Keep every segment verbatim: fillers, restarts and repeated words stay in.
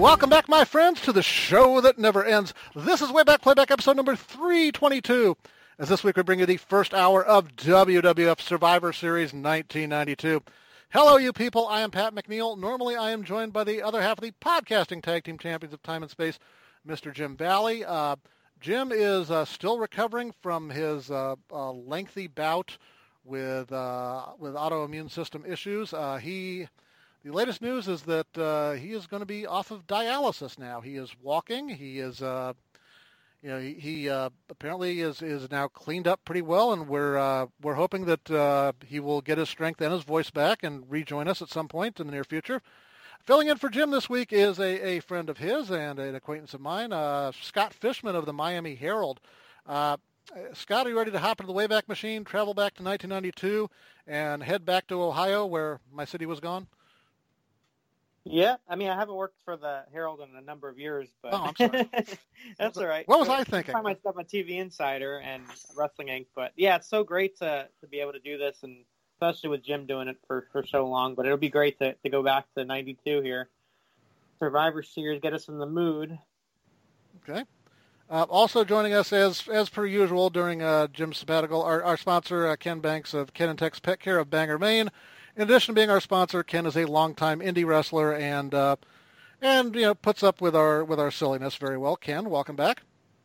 Welcome back, my friends, to the show that never ends. This is Way Back Playback episode number three twenty-two. As this week we bring you the first hour of W W F Survivor Series nineteen ninety-two. Hello, you people. I am Pat McNeil. Normally, I am joined by the other half of the podcasting tag team champions of time and space, Mister Jim Valley. Uh, Jim is uh, still recovering from his uh, uh, lengthy bout with uh, with autoimmune system issues. Uh, he, the latest news is that uh, he is going to be off of dialysis now. He is walking. He is, uh, you know, he, he uh, apparently is, is now cleaned up pretty well, and we're uh, we're hoping that uh, he will get his strength and his voice back and rejoin us at some point in the near future. Filling in for Jim this week is a, a friend of his and an acquaintance of mine, uh, Scott Fishman of the Miami Herald. Uh, Scott, are you ready to hop into the Wayback Machine, travel back to nineteen ninety-two, and head back to Ohio where my city was gone? Yeah, I mean, I haven't worked for the Herald in a number of years, but oh, I'm sorry. That's all right. What was I thinking? I find myself on T V Insider and Wrestling Incorporated, but yeah, it's so great to, to be able to do this, and especially with Jim doing it for, for so long. But it'll be great to, to go back to ninety-two here. Survivor Series, get us in the mood. Okay. Uh, also joining us, as as per usual, during uh, Jim's sabbatical, our, our sponsor, uh, Ken Banks of Ken and Tex Pet Care of Bangor, Maine. In addition to being our sponsor, Ken is a longtime indie wrestler and uh, and you know puts up with our with our silliness very well. Ken, welcome back.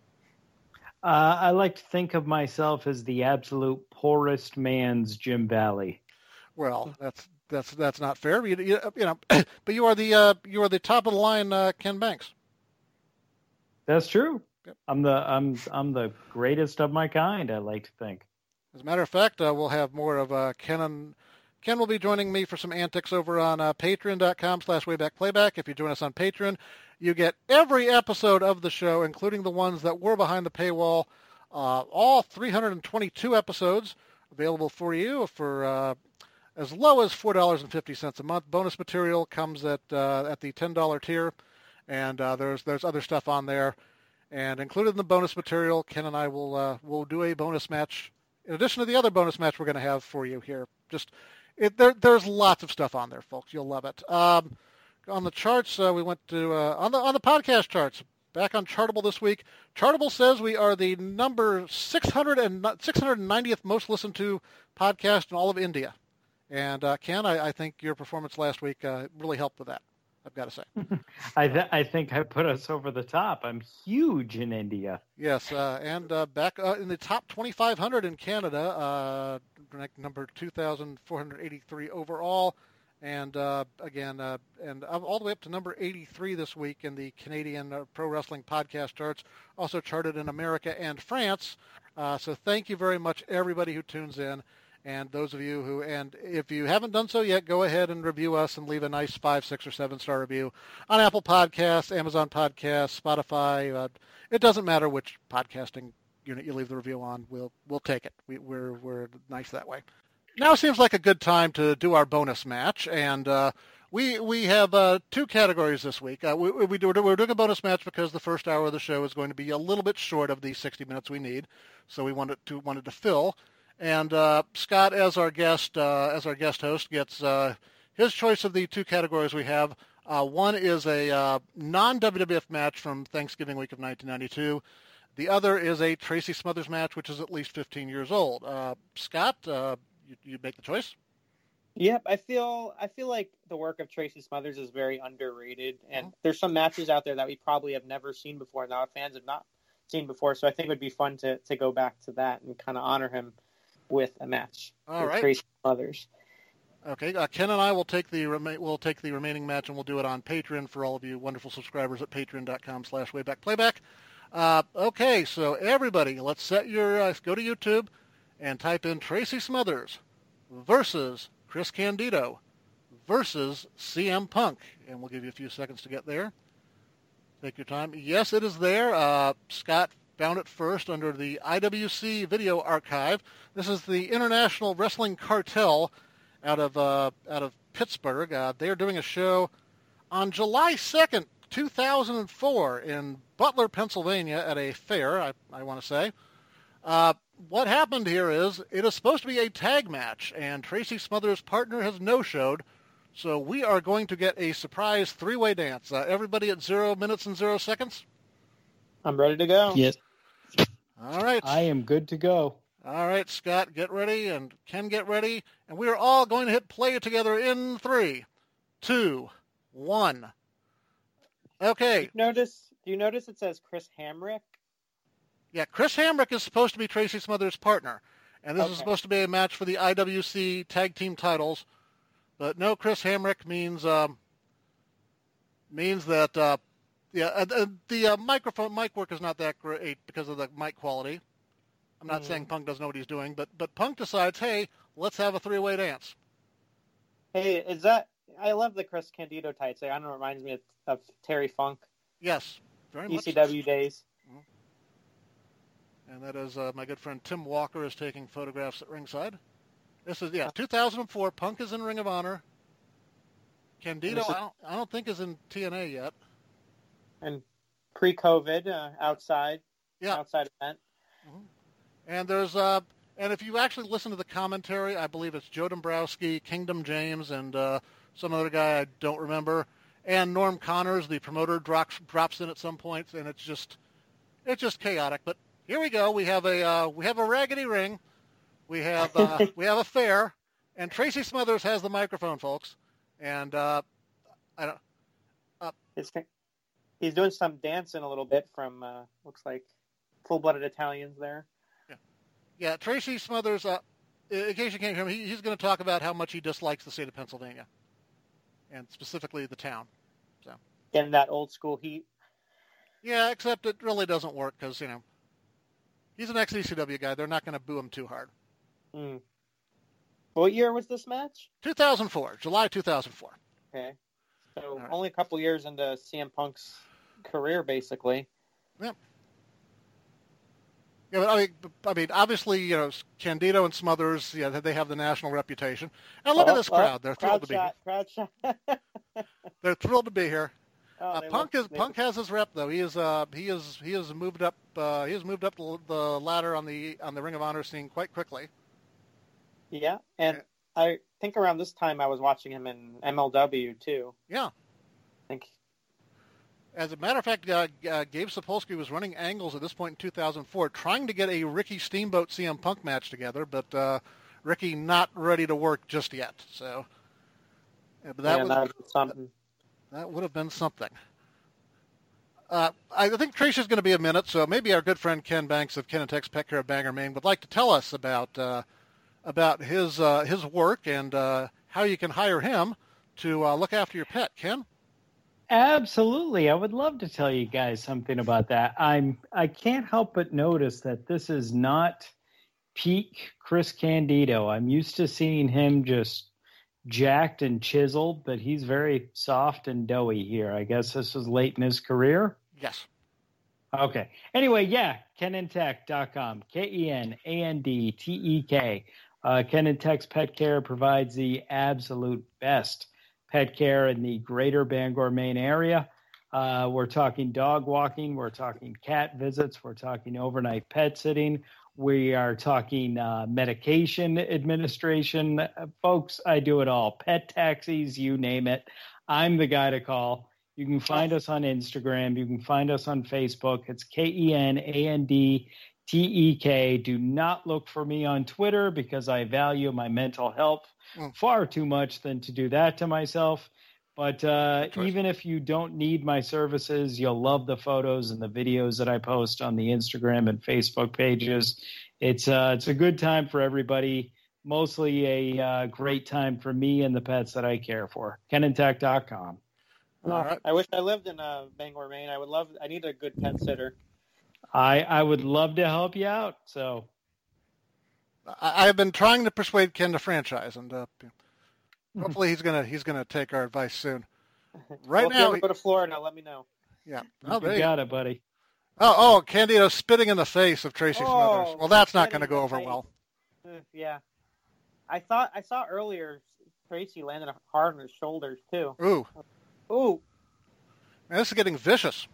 Uh, I like to think of myself as the absolute poorest man's Jim Valley. Well, that's that's that's not fair. You, you, you know, but you are the uh, you are the top of the line, uh, Ken Banks. That's true. Yep. I'm the I'm I'm the greatest of my kind. I like to think. As a matter of fact, uh, we'll have more of uh, Ken and Ken will be joining me for some antics over on uh, patreon.com slash waybackplayback. If you join us on Patreon, you get every episode of the show, including the ones that were behind the paywall, uh, all three hundred twenty-two episodes available for you for uh, as low as four dollars and fifty cents a month. Bonus material comes at uh, at the ten dollars tier, and uh, there's there's other stuff on there. And included in the bonus material, Ken and I will uh, will do a bonus match, in addition to the other bonus match we're going to have for you here. Just It, there, there's lots of stuff on there, folks. You'll love it. Um, on the charts, uh, we went to uh, on the on the podcast charts. Back on Chartable this week. Chartable says we are the number six hundred and six hundred ninetieth most listened to podcast in all of India. And uh, Ken, I, I think your performance last week uh, really helped with that. I've got to say. I th- I think I put us over the top. I'm huge in India. Yes, uh, and uh, back uh, in the top twenty-five hundred in Canada, uh, ranked number two thousand four hundred eighty-three overall, and uh, again, uh, and all the way up to number eighty-three this week in the Canadian uh, Pro Wrestling Podcast charts, also charted in America and France. Uh, so thank you very much, everybody who tunes in. And those of you who, and if you haven't done so yet, go ahead and review us and leave a nice five, six, or seven-star review on Apple Podcasts, Amazon Podcasts, Spotify. Uh, it doesn't matter which podcasting unit you leave the review on. We'll we'll take it. We, we're we're nice that way. Now seems like a good time to do our bonus match, and uh, we we have uh, two categories this week. Uh, we we do, we're doing a bonus match because the first hour of the show is going to be a little bit short of the sixty minutes we need, so we wanted to wanted to fill. And uh, Scott, as our guest, uh, as our guest host, gets uh, his choice of the two categories we have. Uh, one is a uh, non-W W F match from Thanksgiving week of nineteen ninety-two. The other is a Tracy Smothers match, which is at least fifteen years old. Uh, Scott, uh, you, you make the choice. Yep, I feel I feel like the work of Tracy Smothers is very underrated, and there's some matches out there that we probably have never seen before, and our fans have not seen before. So I think it would be fun to to go back to that and kind of honor him with a match. All with right. Tracy Smothers. Okay, uh, Ken and I will take the rema- we'll take the remaining match, and we'll do it on Patreon for all of you wonderful subscribers at patreon.com slash waybackplayback. Uh, okay, so everybody, let's set your uh, go to YouTube and type in Tracy Smothers versus Chris Candido versus C M Punk, and we'll give you a few seconds to get there. Take your time. Yes, it is there. Uh, Scott found it first under the I W C Video Archive. This is the International Wrestling Cartel out of uh, out of Pittsburgh. Uh, they are doing a show on July second, two thousand four in Butler, Pennsylvania at a fair, I, I want to say. Uh, what happened here is it is supposed to be a tag match, and Tracy Smothers' partner has no-showed, So we are going to get a surprise three-way dance. Uh, everybody at zero minutes and zero seconds? I'm ready to go. Yes. All right. I am good to go. All right, Scott, get ready, and Ken, get ready. And we are all going to hit play together in three, two, one. Okay. Do you notice, do you notice it says Chris Hamrick? Yeah, Chris Hamrick is supposed to be Tracy Smothers' partner. And this Okay. is supposed to be a match for the I W C Tag Team titles. But no, Chris Hamrick means um, means that uh, yeah, uh, the uh, microphone mic work is not that great because of the mic quality. I'm not Mm. saying Punk doesn't know what he's doing, but but Punk decides, hey, let's have a three-way dance. Hey, is that? I love the Chris Candido tights. I don't know, it reminds me of, of Terry Funk, Yes, very much. E C W days. And that is uh, my good friend Tim Walker is taking photographs at ringside. This is yeah, two thousand four. Punk is in Ring of Honor. Candido, This is- I don't, I don't think is in T N A yet. And pre-COVID, uh, outside, Yeah. outside event. And there's uh, and if you actually listen to the commentary, I believe it's Joe Dombrowski, Kingdom James, and uh, some other guy I don't remember, and Norm Connors, the promoter, drops drops in at some points, and it's just it's just chaotic. But here we go. We have a uh, we have a raggedy ring. We have uh, we have a fair, and Tracy Smothers has the microphone, folks. And uh, I don't. It's, he's doing some dancing a little bit from uh, looks like full-blooded Italians there. Yeah, Tracy Smothers, uh, in case you can't hear him, he, he's going to talk about how much he dislikes the state of Pennsylvania, and specifically the town. So, Getting that old school heat. yeah, except it really doesn't work because, you know, he's an ex-E C W guy. They're not going to boo him too hard. Mm. What year was this match? two thousand four, July two thousand four. Okay. So right. only a couple years into C M Punk's career, basically. Yep. Yeah, but I mean, I mean, obviously, you know, Candido and Smothers, yeah, they have the national reputation. And look Oh, at this oh, crowd; they're crowd thrilled to be here. shot, crowd shot. They're thrilled to be here. Oh, Uh, they Punk look- is they Punk look- has his rep though. He is uh he is he has moved up uh, he has moved up the, the ladder on the on the Ring of Honor scene quite quickly. Yeah, and I think around this time I was watching him in M L W too. Yeah. I think. As a matter of fact, uh, uh, Gabe Sapolsky was running angles at this point in two thousand four, trying to get a Ricky Steamboat C M Punk match together, but uh, Ricky not ready to work just yet. So, yeah, but that yeah, was that was something. that would have been something. Uh, I think Tracy's going to be a minute, so maybe our good friend Ken Banks of Ken and Tex Pet Care of Bangor, Maine, would like to tell us about uh, about his uh, his work and uh, how you can hire him to uh, look after your pet. Ken? Absolutely. I would love to tell you guys something about that. I'm I can't help but notice that this is not peak Chris Candido. I'm used to seeing him just jacked and chiseled, but he's very soft and doughy here. I guess this is late in his career. Yes. Okay. Anyway, yeah, ken and tech dot com. K E N A N D T E K. Uh, Ken and Tech's Pet Care provides the absolute best pet care in the greater Bangor, Maine area. Uh, we're talking dog walking. We're talking cat visits. We're talking overnight pet sitting. We are talking uh, medication administration. Uh, folks, I do it all. Pet taxis, you name it. I'm the guy to call. You can find us on Instagram. You can find us on Facebook. It's K E N A N D T E K. Do not look for me on Twitter because I value my mental health Mm. far too much than to do that to myself. But uh, choice. even if you don't need my services, you'll love the photos and the videos that I post on the Instagram and Facebook pages. It's uh, it's a good time for everybody. Mostly a uh, great time for me and the pets that I care for. ken and tech dot com. All right. I wish I lived in uh, Bangor, Maine. I would love. I need a good pet sitter. I, I would love to help you out. So I, I've been trying to persuade Ken to franchise, and uh, hopefully he's gonna he's gonna take our advice soon. Right well, if now, you ever go to Florida, let me know. yeah. Oh, there you you got it, buddy. Oh, oh, Candido spitting in the face of Tracy Oh, Smothers. Well, that's not spitting going to in go the over face. well. Uh, yeah, I thought I saw earlier Tracy landed hard on his shoulders too. Ooh, Ooh, man, this is getting vicious.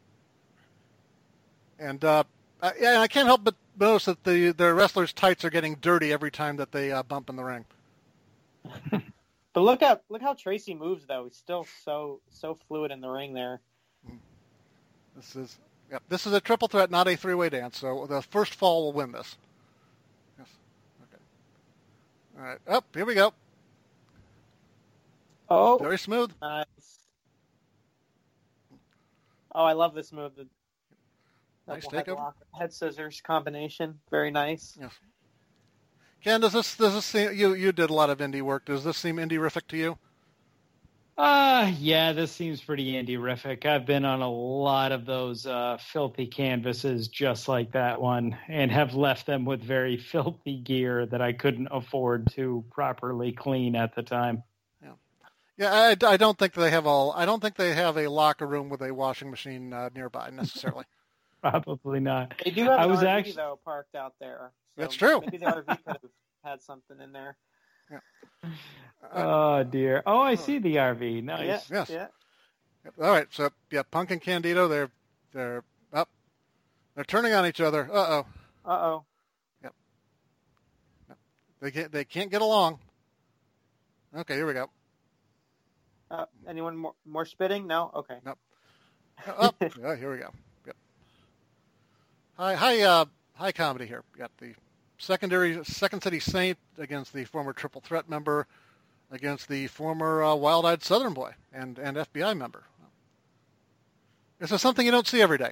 And uh, I, yeah, I can't help but notice that the the wrestlers' tights are getting dirty every time that they uh, bump in the ring. But look at look how Tracy moves though. He's still so so fluid in the ring there. This is yep. This is a triple threat, not a three-way dance. So the first fall will win this. Yes. Okay. All right. Up. Here we go. Oh, Very smooth. Nice. Oh, I love this move. The Nice double head, takeover. lock, head scissors combination. Very nice. Yes. Ken, does this does this seem you you did a lot of indie work? Does this seem indie-rific to you? Uh, yeah, this seems pretty indie-rific. I've been on a lot of those uh, filthy canvases just like that one and have left them with very filthy gear that I couldn't afford to properly clean at the time. Yeah, yeah. I, I don't think they have all. I don't think they have a locker room with a washing machine uh, nearby necessarily. Probably not. They do have I an was R V actually... though parked out there. So That's true. Maybe the R V could have had something in there. Yeah. Oh dear. Oh, I see the R V. Nice. Yeah, Yes. yeah. All right. So yeah, Punk and Candido, they're they're up. They're turning on each other. Uh oh. Uh oh. Yep. Yep. They can't they can't get along. Okay, here we go. Uh, anyone more more spitting? No. Okay. Nope. Up. Yeah, here we go. Yep. Hi, hi, uh, hi, comedy here. We got the secondary Second City Saint against the former Triple Threat member, against the former uh, Wild Eyed Southern Boy and and F B I member. This is something you don't see every day.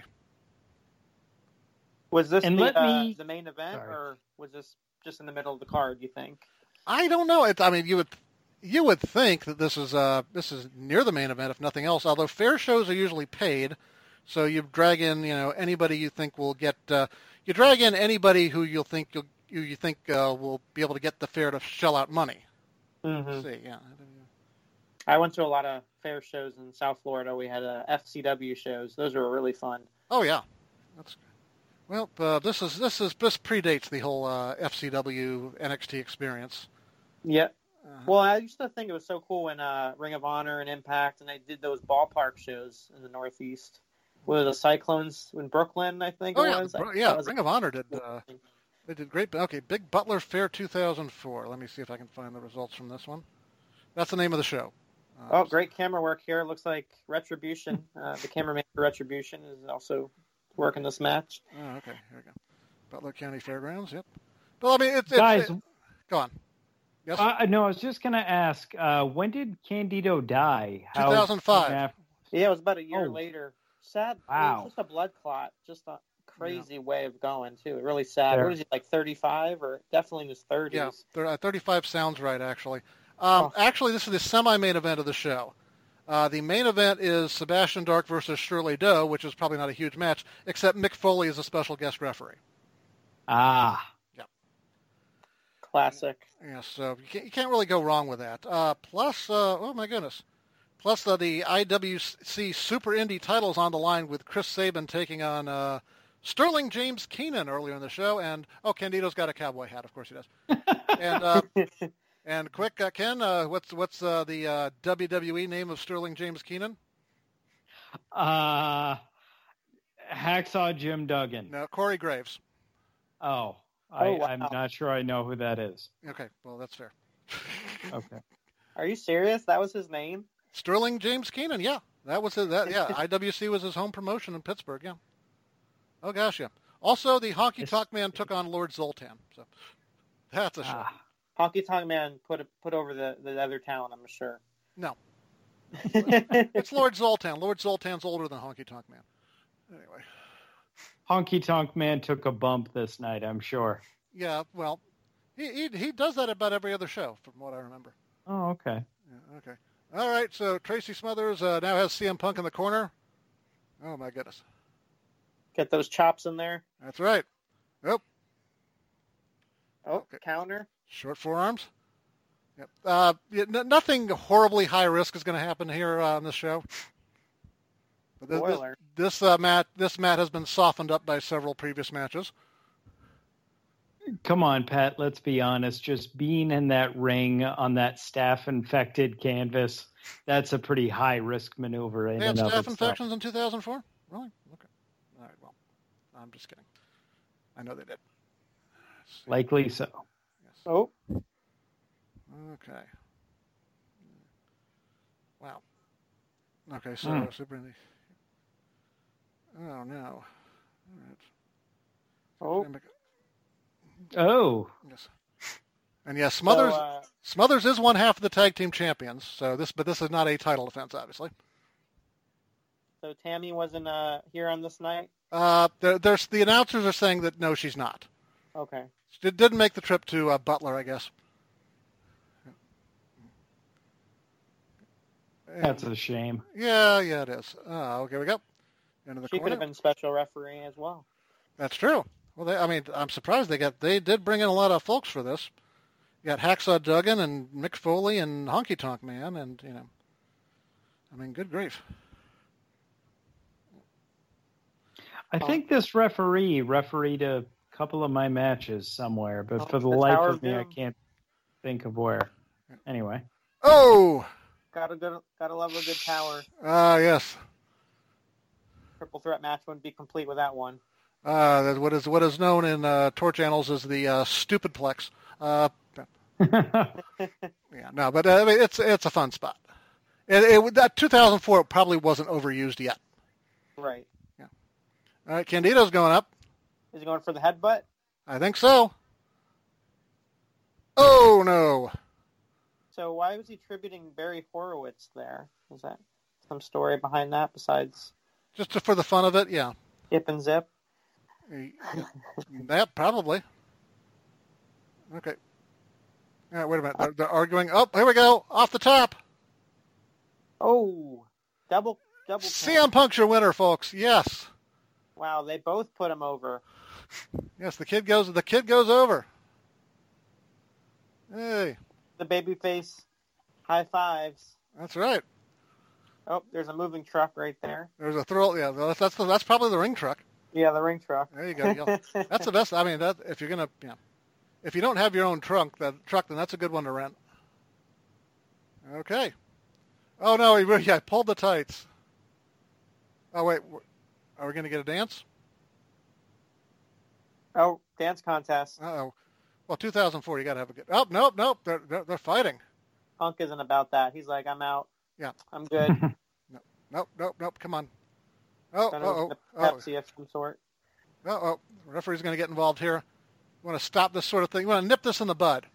Was this And the, let uh, me- the main event, Sorry. or was this just in the middle of the card? You think? I don't know. It, I mean, you would you would think that this is uh this is near the main event, if nothing else. Although fair shows are usually paid, so you drag in you know anybody you think will get uh, you drag in anybody who you'll think you'll, you you think uh, will be able to get the fair to shell out money. Mm-hmm. Let's see, yeah. I went to a lot of fair shows in South Florida. We had uh, F C W shows. Those were really fun. Oh yeah, that's well. Uh, this is this is this predates the whole uh, F C W N X T experience. Yeah. Uh, Well, I used to think it was so cool when uh, Ring of Honor and Impact, and they did those ballpark shows in the Northeast. With the Cyclones in Brooklyn, I think oh it yeah, was. Bro- That yeah. was Ring of Honor did. Uh, they did great. Okay, Big Butler Fair two thousand four. Let me see if I can find the results from this one. That's the name of the show. Uh, Oh, great camera work here. Looks like Retribution, uh, the cameraman for Retribution, is also working this match. Oh, okay. Here we go. Butler County Fairgrounds. Yep. Well, I mean, it's, it's Guys, it, go on. Yes. uh, no, I was just going to ask, uh, when did Candido die? two thousand five. How- Yeah, it was about a year Oh. later. Sad. Wow. It was just a blood clot. Just a crazy way of going, too. Really sad. There. What is he, like thirty-five or definitely in his thirties? Yeah, thir- uh, thirty-five sounds right, actually. Um, Oh. Actually, this is the semi-main event of the show. Uh, the main event is Sebastian Dark versus Shirley Doe, which is probably not a huge match, except Mick Foley is a special guest referee. Ah. Classic. Yeah, so you can't, you can't really go wrong with that. Uh, plus, uh, oh my goodness, plus uh, the I W C Super Indie titles on the line with Chris Sabin taking on uh, Sterling James Keenan earlier in the show, and oh, Candido's got a cowboy hat, of course he does. and uh, and quick, uh, Ken, uh, what's what's uh, the uh, W W E name of Sterling James Keenan? Uh, Hacksaw Jim Duggan. No, Corey Graves. Oh, I, Oh, wow. I'm not sure I know who that is. Okay, well that's fair. Okay. Are you serious? That was his name? Sterling James Keenan, yeah, that was his, that. Yeah, I W C was his home promotion in Pittsburgh. Yeah. Oh gosh, yeah. Also, the Honky It's- Tonk Man took on Lord Zoltan, so that's a show. Ah, Honky Tonk Man put put over the, the other town, I'm sure. No, it's Lord Zoltan. Lord Zoltan's older than Honky Tonk Man. Anyway, Honky Tonk Man took a bump this night, I'm sure. yeah, well, he he, he does that about every other show, from what I remember. Oh, okay. Yeah, okay. All right, so Tracy Smothers uh, now has C M Punk in the corner. Oh my goodness, Get those chops in there. that's right. Oh, Oh, Okay. counter. short forearms. Yep. Uh, yeah, n- nothing horribly high risk is going to happen here uh, on this show. But this, this, Spoiler. this uh, mat, this mat has been softened up by several previous matches. Come on, Pat, let's be honest. Just being in that ring on that staph-infected canvas, that's a pretty high-risk maneuver in They had and of staph itself. infections in two thousand four. Really? Okay. All right. Well, I'm just kidding. I know they did. Let's see. Likely so. Yes. Oh, Okay. Wow. Okay, so Mm. Super Indy. Oh no. Oh. All right. Oh. Yes. And yes, Smothers So, uh, Smothers is one half of the tag team champions. So this, but this is not a title defense, obviously. so Tammy wasn't uh, here on this night? Uh, there, there's the announcers are saying that no, she's not. Okay. She didn't make the trip to uh, Butler, I guess. That's a shame. Yeah, yeah, it is. Uh, okay, we go. Into the She corner. could have been special referee as well. That's true. Well, they, I mean, I'm surprised they got. They did bring in a lot of folks for this. You got Hacksaw Duggan and Mick Foley and Honky Tonk Man, and you know, I mean, good grief. I think this referee refereed a couple of my matches somewhere, but Oh, for the the life Tower of of me, I Doom. can't think of where. Anyway. Oh, Gotta good, gotta love a good tower. ah, yes. Triple threat match wouldn't be complete without one. Uh, that's what is what is known in uh, Torch Annals as the uh, stupid plex. Uh, yeah, no, but uh, I mean, it's it's a fun spot. It, it that two thousand four probably wasn't overused yet. Right. Yeah. All right, Candido's going up. Is he going for the headbutt? I think so. Oh no. So why was he tributing Barry Horowitz there? Is that some story behind that besides Just to, for the fun of it, yeah. Ip and Zip? Yeah, that probably. Okay. All right, wait a minute. They're, they're arguing. Oh, here we go. Off the top. Oh, double double. C M Punk's your winner, folks. Yes. Wow, they both put him over. Yes, the kid goes. The kid goes over. Hey, The babyface high fives. that's right. Oh, there's a moving truck right there. There's a thrill. Yeah, that's that's, the, that's probably the ring truck. Yeah, the ring truck. There you go. Yeah. That's the best. I mean, that if you're gonna, you know, if you don't have your own trunk, that truck, then that's a good one to rent. Okay. Oh no, he really, yeah, pulled the tights. Oh wait, are we gonna get a dance? Oh, dance contest. Uh oh. Well, two thousand four, you got to have a good. Oh, nope, nope. They're, they're they're fighting. Punk isn't about that. He's like, I'm out. Yeah. I'm good. No, nope, nope, nope. Come on. Oh, Gonna oh, open oh, a Pepsi of some sort. oh, oh. The referee's going to get involved here. You want to stop this sort of thing? You want to nip this in the bud?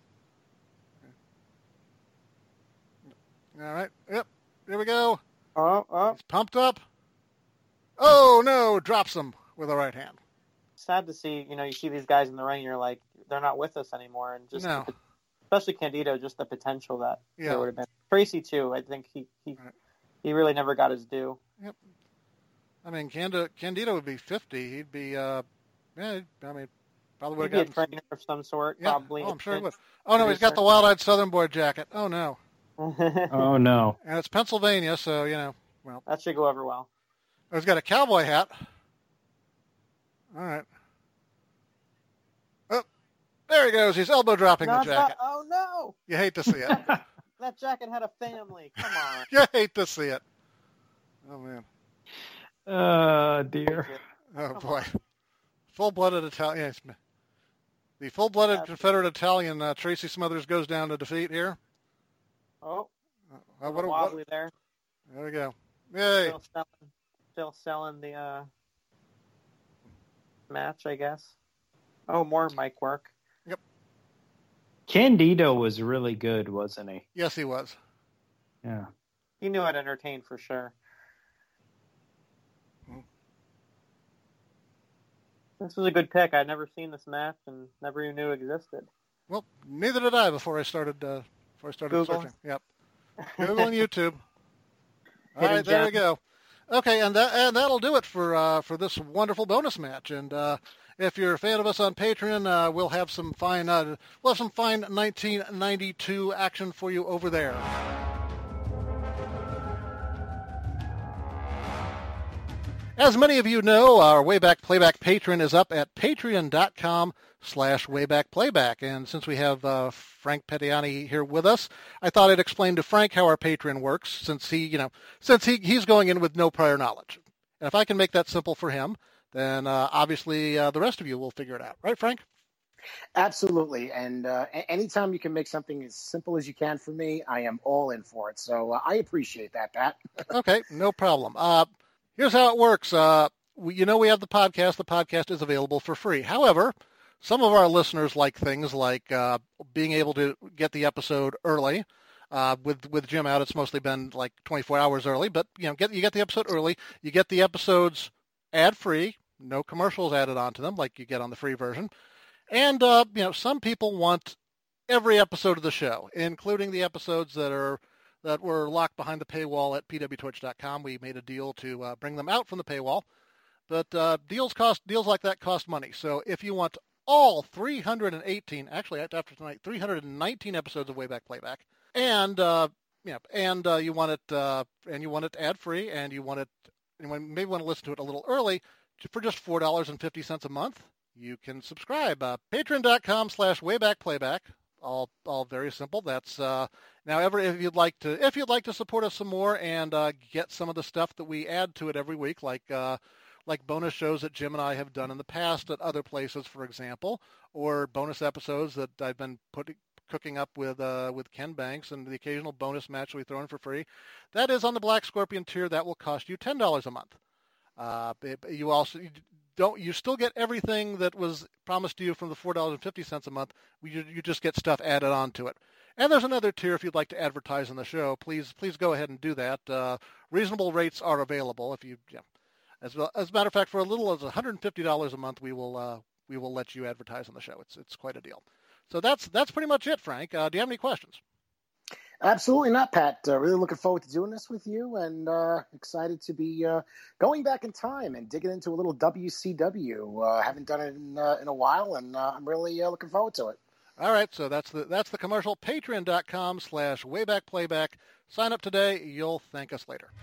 All right. Yep. Here we go. Oh, oh. He's pumped up. Oh no! Drops him with a right hand. Sad to see. You know, you see these guys in the ring, you're like, they're not with us anymore, and just No. especially Candido, just the potential that Yeah. there would have been. Tracy too. I think he he Right. he really never got his due. Yep. I mean, Candido, Candido would be fifty. He'd be, uh, yeah. I mean, probably would He'd have be a gotten. trainer of some sort, Yeah. probably. Oh, I'm sure he would. Oh no, he's got the wild-eyed Southern Boy jacket. Oh no. Oh, no. And it's Pennsylvania, so you know. Well, That should go over well. he's got a cowboy hat. All right. Oh, there he goes. He's elbow dropping the Not jacket. that- oh no! You hate to see it. That jacket had a family. Come on. You hate to see it. Oh man. Oh, dear. Oh boy. Full-blooded Italian. yes, The full-blooded Absolutely. Confederate Italian uh, Tracy Smothers goes down to defeat here. Oh, Uh, a what a, wobbly what, there. there we go. Yay. Still selling, still selling the uh, match, I guess. Oh, more mic work. Candido was really good, wasn't he? Yes, he was. Yeah. He knew how to entertain for sure. Hmm. This was a good pick. I'd never seen this match and never even knew it existed. Well, neither did I before I started. Uh, before I started Google. searching. Yep. Google and YouTube. All Hidden right, there we gem. go. Okay, and that and that'll do it for uh, for this wonderful bonus match. And uh, if you're a fan of us on Patreon, uh, we'll have some fine uh, we'll have some fine nineteen ninety-two action for you over there. As many of you know, our Wayback Playback Patreon is up at patreon.com slash Wayback Playback. And since we have uh, Frank Pettiani here with us, I thought I'd explain to Frank how our Patreon works, since he, you know, since he, he's going in with no prior knowledge. And if I can make that simple for him, then uh, obviously uh, the rest of you will figure it out. Right, Frank? Absolutely. And uh, anytime you can make something as simple as you can for me, I am all in for it. So uh, I appreciate that, Pat. Okay, no problem. Uh, here's how it works. Uh, we, you know, we have the podcast. The podcast is available for free. However, some of our listeners like things like uh, being able to get the episode early. Uh, with with Jim out, it's mostly been like twenty-four hours early. But you know, get you get the episode early. You get the episodes ad free, no commercials added onto them, like you get on the free version. And uh, you know, some people want every episode of the show, including the episodes that are that were locked behind the paywall at p w twitch dot com. We made a deal to uh, bring them out from the paywall, but uh, deals cost deals like that cost money. So if you want all three hundred eighteen, actually after tonight, three hundred nineteen episodes of Wayback Playback, and uh, yeah, and uh, you want it uh, and you want it ad free, and you want it, and maybe want to listen to it a little early for just four dollars and fifty cents a month. You can subscribe. Uh, Patreon dot com slash Wayback Playback. All, all very simple. That's uh, now. Ever if you'd like to, if you'd like to support us some more and uh, get some of the stuff that we add to it every week, like uh, like bonus shows that Jim and I have done in the past at other places, for example, or bonus episodes that I've been putting cooking up with uh, with Ken Banks, and the occasional bonus match we throw in for free. That is on the Black Scorpion tier. That will cost you ten dollars a month. Uh, you also. You, Don't you still get everything that was promised to you from the four dollars and fifty cents a month? You, you just get stuff added on to it. And there's another tier if you'd like to advertise on the show. Please please go ahead and do that. Uh, reasonable rates are available. If you, yeah. as well, as a matter of fact, for a little as one hundred fifty dollars a month, we will uh, we will let you advertise on the show. It's it's quite a deal. So that's that's pretty much it, Frank. Uh, do you have any questions? Absolutely not, Pat. Uh, really looking forward to doing this with you, and uh, excited to be uh, going back in time and digging into a little W C W. Uh, haven't done it in, uh, in a while, and uh, I'm really uh, looking forward to it. All right, so that's the that's the commercial. Patreon dot com slash Wayback Playback. Sign up today. You'll thank us later.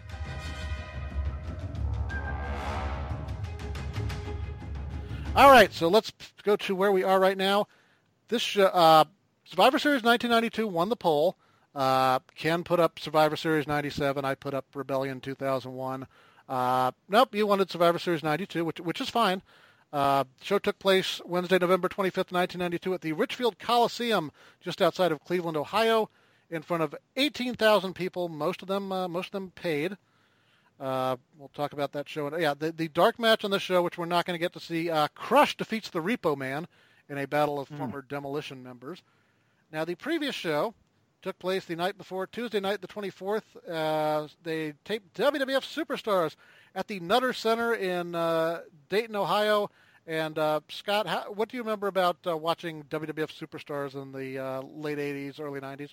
All right, so let's go to where we are right now. This uh, Survivor Series nineteen ninety-two won the poll. Uh, Ken put up Survivor Series ninety-seven. I put up Rebellion two thousand one. Uh, nope, you wanted Survivor Series ninety-two, which which is fine. Uh, show took place Wednesday, November twenty-fifth, nineteen ninety-two at the Richfield Coliseum just outside of Cleveland, Ohio, in front of eighteen thousand people. Most of them, uh, most of them paid. Uh, we'll talk about that show. Yeah, the, the dark match on the show, which we're not going to get to see, uh, Crush defeats the Repo Man in a battle of mm. former Demolition members. Now, the previous show took place the night before, Tuesday night, the twenty-fourth. Uh, they taped W W F Superstars at the Nutter Center in uh, Dayton, Ohio. And uh, Scott, how, what do you remember about uh, watching W W F Superstars in the uh, late eighties, early nineties?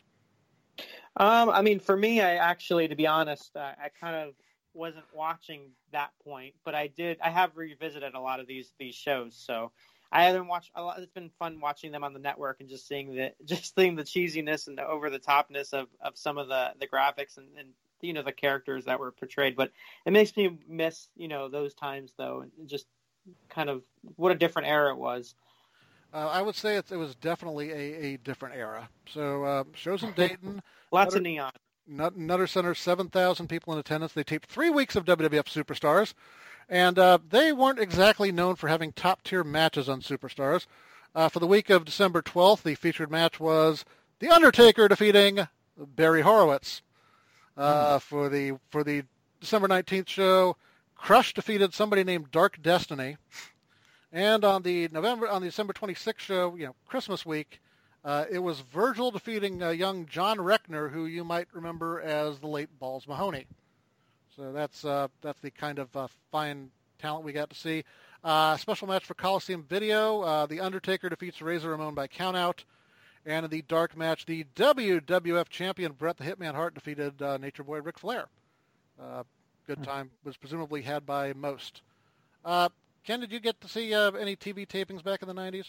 Um, I mean, for me, I actually, to be honest, uh, I kind of wasn't watching that point, but I did. I have revisited a lot of these these shows, so I haven't watched a lot. It's been fun watching them on the network and just seeing the just seeing the cheesiness and the over the topness of, of some of the, the graphics and, and you know the characters that were portrayed. But it makes me miss you know those times though, and just kind of what a different era it was. Uh, I would say it, it was definitely a, a different era. So uh, shows in Dayton, lots Nutter, of neon. Nutter Center, seven thousand people in attendance. They taped three weeks of W W F Superstars. And uh, they weren't exactly known for having top-tier matches on Superstars. Uh, for the week of December twelfth, the featured match was The Undertaker defeating Barry Horowitz. Uh, mm. For the for the December nineteenth show, Crush defeated somebody named Dark Destiny. And on the November on the December twenty-sixth show, you know, Christmas week, uh, it was Virgil defeating uh, young John Reckner, who you might remember as the late Balls Mahoney. So that's uh, that's the kind of uh, fine talent we got to see. Uh, special match for Coliseum Video. Uh, the Undertaker defeats Razor Ramon by countout. And in the dark match, the W W F champion Bret the Hitman Hart defeated uh, Nature Boy Ric Flair. Uh, good time. Was presumably had by most. Uh, Ken, did you get to see uh, any T V tapings back in the nineties?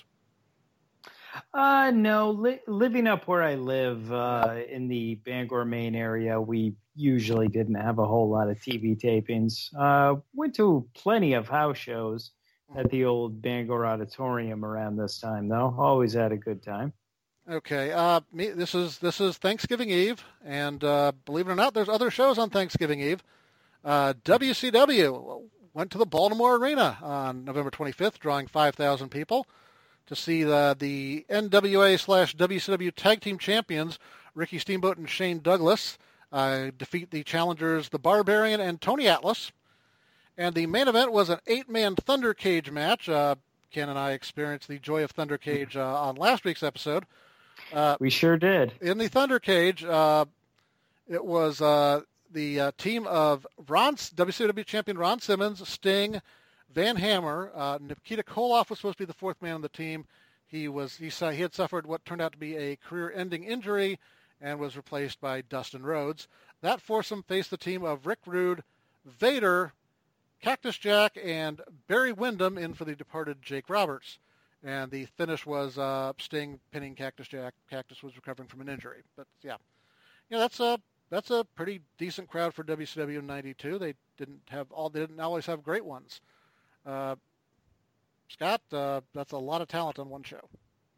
Uh, no, li- living up where I live uh, in the Bangor, Maine area, we usually didn't have a whole lot of T V tapings. Uh, went to plenty of house shows at the old Bangor Auditorium around this time, though. Always had a good time. Okay, uh, me, this is this is Thanksgiving Eve, and uh, believe it or not, there's other shows on Thanksgiving Eve. Uh, W C W went to the Baltimore Arena on November twenty-fifth, drawing five thousand people. to see the, the N W A slash W C W Tag Team Champions, Ricky Steamboat and Shane Douglas, uh, defeat the challengers, the Barbarian and Tony Atlas. And the main event was an eight-man Thunder Cage match. Uh, Ken and I experienced the joy of Thunder Cage uh, on last week's episode. Uh, we sure did. In the Thunder Cage, uh, it was uh, the uh, team of Ron, W C W champion Ron Simmons, Sting, Van Hammer. Uh, Nikita Koloff was supposed to be the fourth man on the team. He was he, saw, he had suffered what turned out to be a career-ending injury and was replaced by Dustin Rhodes. That foursome faced the team of Rick Rude, Vader, Cactus Jack, and Barry Windham in for the departed Jake Roberts. And the finish was uh, Sting pinning Cactus Jack. Cactus was recovering from an injury. But, yeah. Yeah, that's a that's a pretty decent crowd for W C W in ninety-two. They didn't have all they didn't always have great ones. Uh, Scott, uh, that's a lot of talent on one show.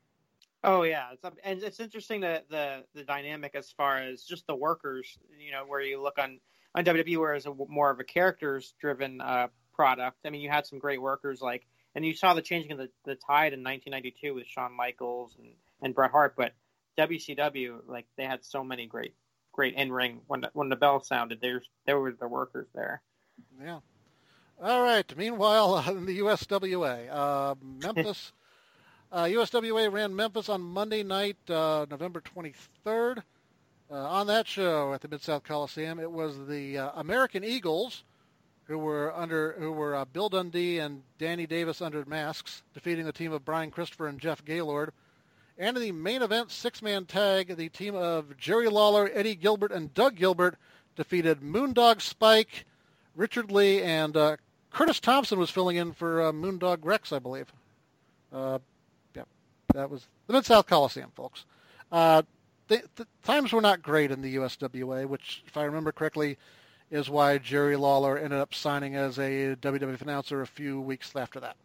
Oh yeah, it's, and it's interesting that the the dynamic as far as just the workers. You know, where you look on on W W E, where it's a, more of a characters driven uh, product. I mean, you had some great workers like, and you saw the changing of the, the tide in nineteen ninety-two with Shawn Michaels and, and Bret Hart. But W C W, like they had so many great great in ring when the, when the bell sounded. There's there were the workers there. Yeah. All right. Meanwhile, uh, in the U S W A, uh, Memphis. Uh, U S W A ran Memphis on Monday night, uh, November twenty-third. Uh, on that show at the Mid-South Coliseum, it was the uh, American Eagles, who were under who were uh, Bill Dundee and Danny Davis under masks, defeating the team of Brian Christopher and Jeff Gaylord. And in the main event six-man tag, the team of Jerry Lawler, Eddie Gilbert, and Doug Gilbert defeated Moondog Spike, Richard Lee, and uh, Curtis Thompson was filling in for uh, Moondog Rex, I believe. Uh, That was the Mid-South Coliseum, folks. Uh, the, the times were not great in the U S W A, which, if I remember correctly, is why Jerry Lawler ended up signing as a W W F announcer a few weeks after that.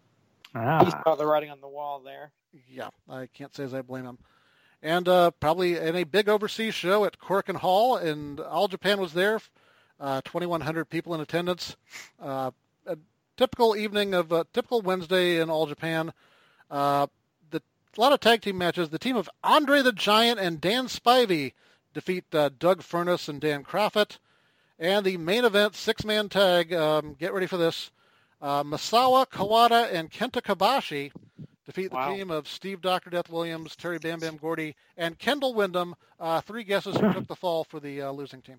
Ah. He saw the writing on the wall there. Yeah, I can't say as I blame him. And uh, probably in a big overseas show at Korakuen Hall, and All Japan was there, uh, twenty-one hundred people in attendance. Uh, a typical evening of a typical Wednesday in All Japan. Uh, A lot of tag team matches. The team of Andre the Giant and Dan Spivey defeat uh, Doug Furnace and Dan Croffett. And the main event, six-man tag, um, get ready for this, uh, Masawa Kawada and Kenta Kobashi defeat the Wow. team of Steve Doctor Death Williams, Terry Bam Bam Gordy, and Kendall Windham, uh, three guesses who took the fall for the uh, losing team.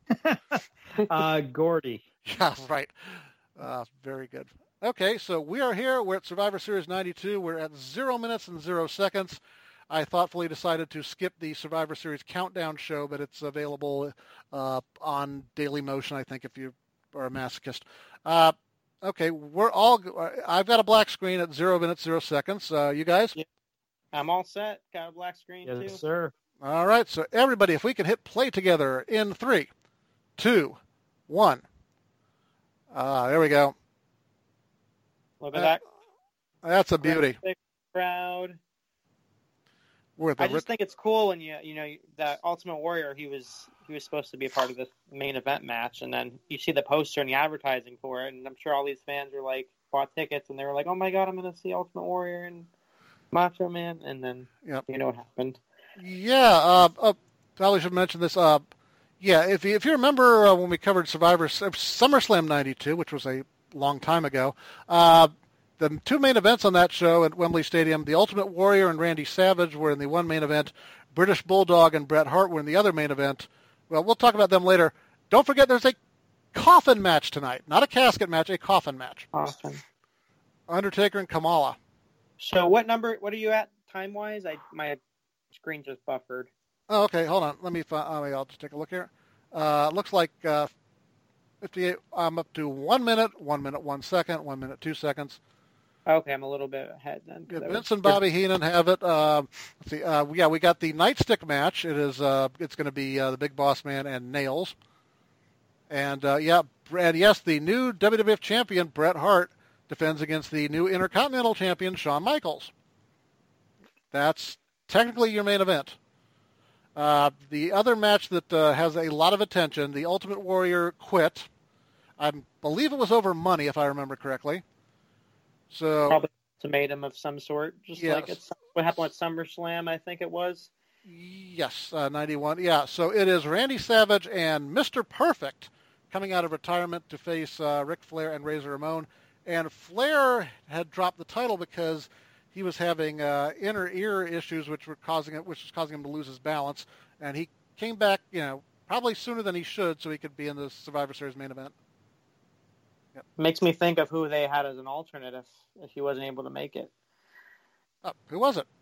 uh, Gordy. Yeah, right. Uh, very good. Okay, so we are here. We're at Survivor Series ninety-two. We're at zero minutes and zero seconds. I thoughtfully decided to skip the Survivor Series countdown show, but it's available uh, on Daily Motion, I think, if you are a masochist. Uh, okay, we're all. I've got a black screen at zero minutes, zero seconds. Uh, you guys? Yeah. I'm all set. Got a black screen, Yes, too. sir. All right, so everybody, if we can hit play together in three, two, one. Uh, there we go. Look at that. That's a beauty. Big crowd. We're at the I just think it's cool when you you know that Ultimate Warrior, he was he was supposed to be a part of this main event match, and then you see the poster and the advertising for it, and I'm sure all these fans were like bought tickets and they were like, oh my god, I'm going to see Ultimate Warrior and Macho Man, and then Yep. you know what happened. Yeah, uh, uh, probably should mention this. Uh, yeah, if you, if you remember uh, when we covered Survivor SummerSlam ninety-two, which was a long time ago, uh, the two main events on that show at Wembley Stadium, the Ultimate Warrior and Randy Savage were in the one main event. British Bulldog and Bret Hart were in the other main event. Well, we'll talk about them later. Don't forget there's a coffin match tonight. Not a casket match, a coffin match. Awesome. Undertaker and Kamala. So what number, what are you at time-wise? I My screen just buffered. Oh, okay, hold on. Let me find, oh, I'll just take a look here. Uh, looks like uh, fifty-eight. I'm up to one minute, one minute, one second, one minute, two seconds. Okay, I'm a little bit ahead then. Yeah, That Vince was- and Bobby Heenan have it. Uh, let's see. Uh, yeah, we got the nightstick match. It is. Uh, it's going to be uh, the Big Boss Man and Nails. And uh, yeah, and yes, the new W W F champion Bret Hart defends against the new Intercontinental champion Shawn Michaels. That's technically your main event. Uh, the other match that uh, has a lot of attention, the Ultimate Warrior quit. I believe it was over money, if I remember correctly. So Probably ultimatum of some sort, just Yes. like it's what happened with SummerSlam, I think it was. Yes, uh, ninety-one. Yeah, so it is Randy Savage and Mister Perfect coming out of retirement to face uh, Ric Flair and Razor Ramon. And Flair had dropped the title because he was having uh, inner ear issues, which were causing it, which was causing him to lose his balance. And he came back, you know, probably sooner than he should, so he could be in the Survivor Series main event. Yep. Makes me think of who they had as an alternate if, if he wasn't able to make it. Oh, who was it?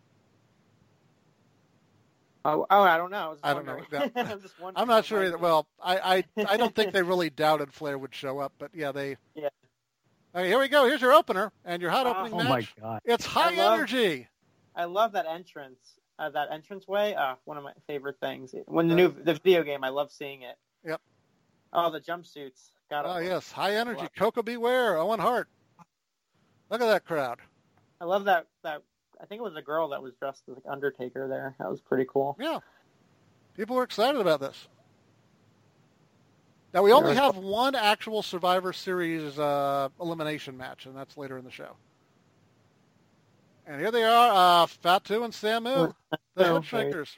Oh, oh I don't know. I, was I don't know. Yeah. I'm, just I'm not sure either. Well, I, I, I don't think they really doubted Flair would show up, but yeah, they. Yeah. Okay, here we go. Here's your opener and your hot opening Oh match. my God! It's high love- energy. I love that entrance. Uh, that entrance way. Uh, one of my favorite things. When the new the video game, I love seeing it. Yep. Oh, the jumpsuits. Got Oh it. yes, high energy. Coco Beware, Owen Hart. Look at that crowd. I love that. That I think it was a girl that was dressed as like Undertaker there. That was pretty cool. Yeah. People were excited about this. Now, we only have one actual Survivor Series uh, elimination match, and that's later in the show. And here they are, uh, Fatu and Samu, the Oh, Head Shrinkers.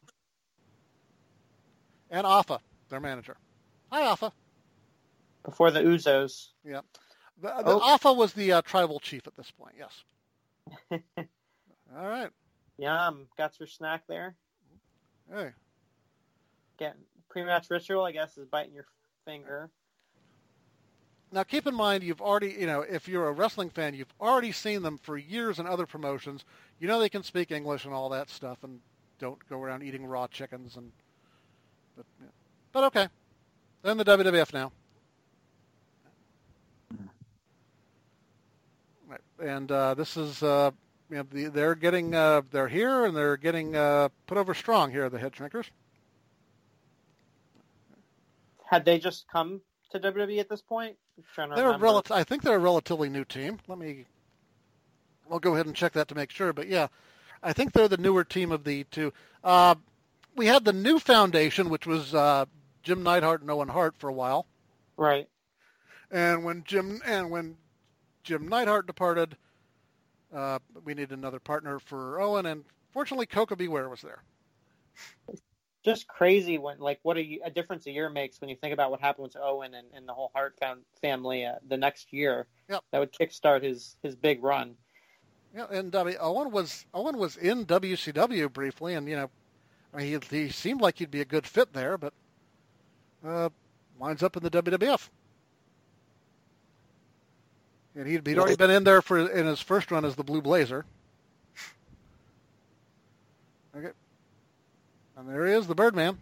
And Afa, their manager. Hi, Afa. Before the Uzos. Yeah. The, the Oh. Afa was the uh, tribal chief at this point, yes. All right. Yum. Got your snack there. Hey. Getting pre-match ritual, I guess, is biting your finger. Now, keep in mind, you've already, you know, if you're a wrestling fan, you've already seen them for years in other promotions. You know they can speak English and all that stuff, and don't go around eating raw chickens. And but, yeah. but okay, they're in the W W F now. Right. And uh, this is, uh, you know, the, they're getting, uh, they're here, and they're getting uh, put over strong here, the Head Shrinkers. Had they just come to W W E at this point? I'm trying to They're a remember. rel- I think they're a relatively new team. Let me. I'll go ahead and check that to make sure. But yeah, I think they're the newer team of the two. Uh, we had the new foundation, which was uh, Jim Neidhart and Owen Hart for a while. Right. And when Jim and when Jim Neidhart departed, uh, we needed another partner for Owen, and fortunately, Coco Beware was there. Just crazy when, like, what a, a difference a year makes when you think about what happened with Owen and, and the whole Hart fam- family uh, the next year. Yep. That would kickstart his, his big run. Yeah, and I mean, Owen was Owen was in W C W briefly, and you know, I mean, he, he seemed like he'd be a good fit there, but uh, winds up in the W W F. And he'd, he'd already been in there for in his first run as the Blue Blazer. Okay, and there he is, the Birdman.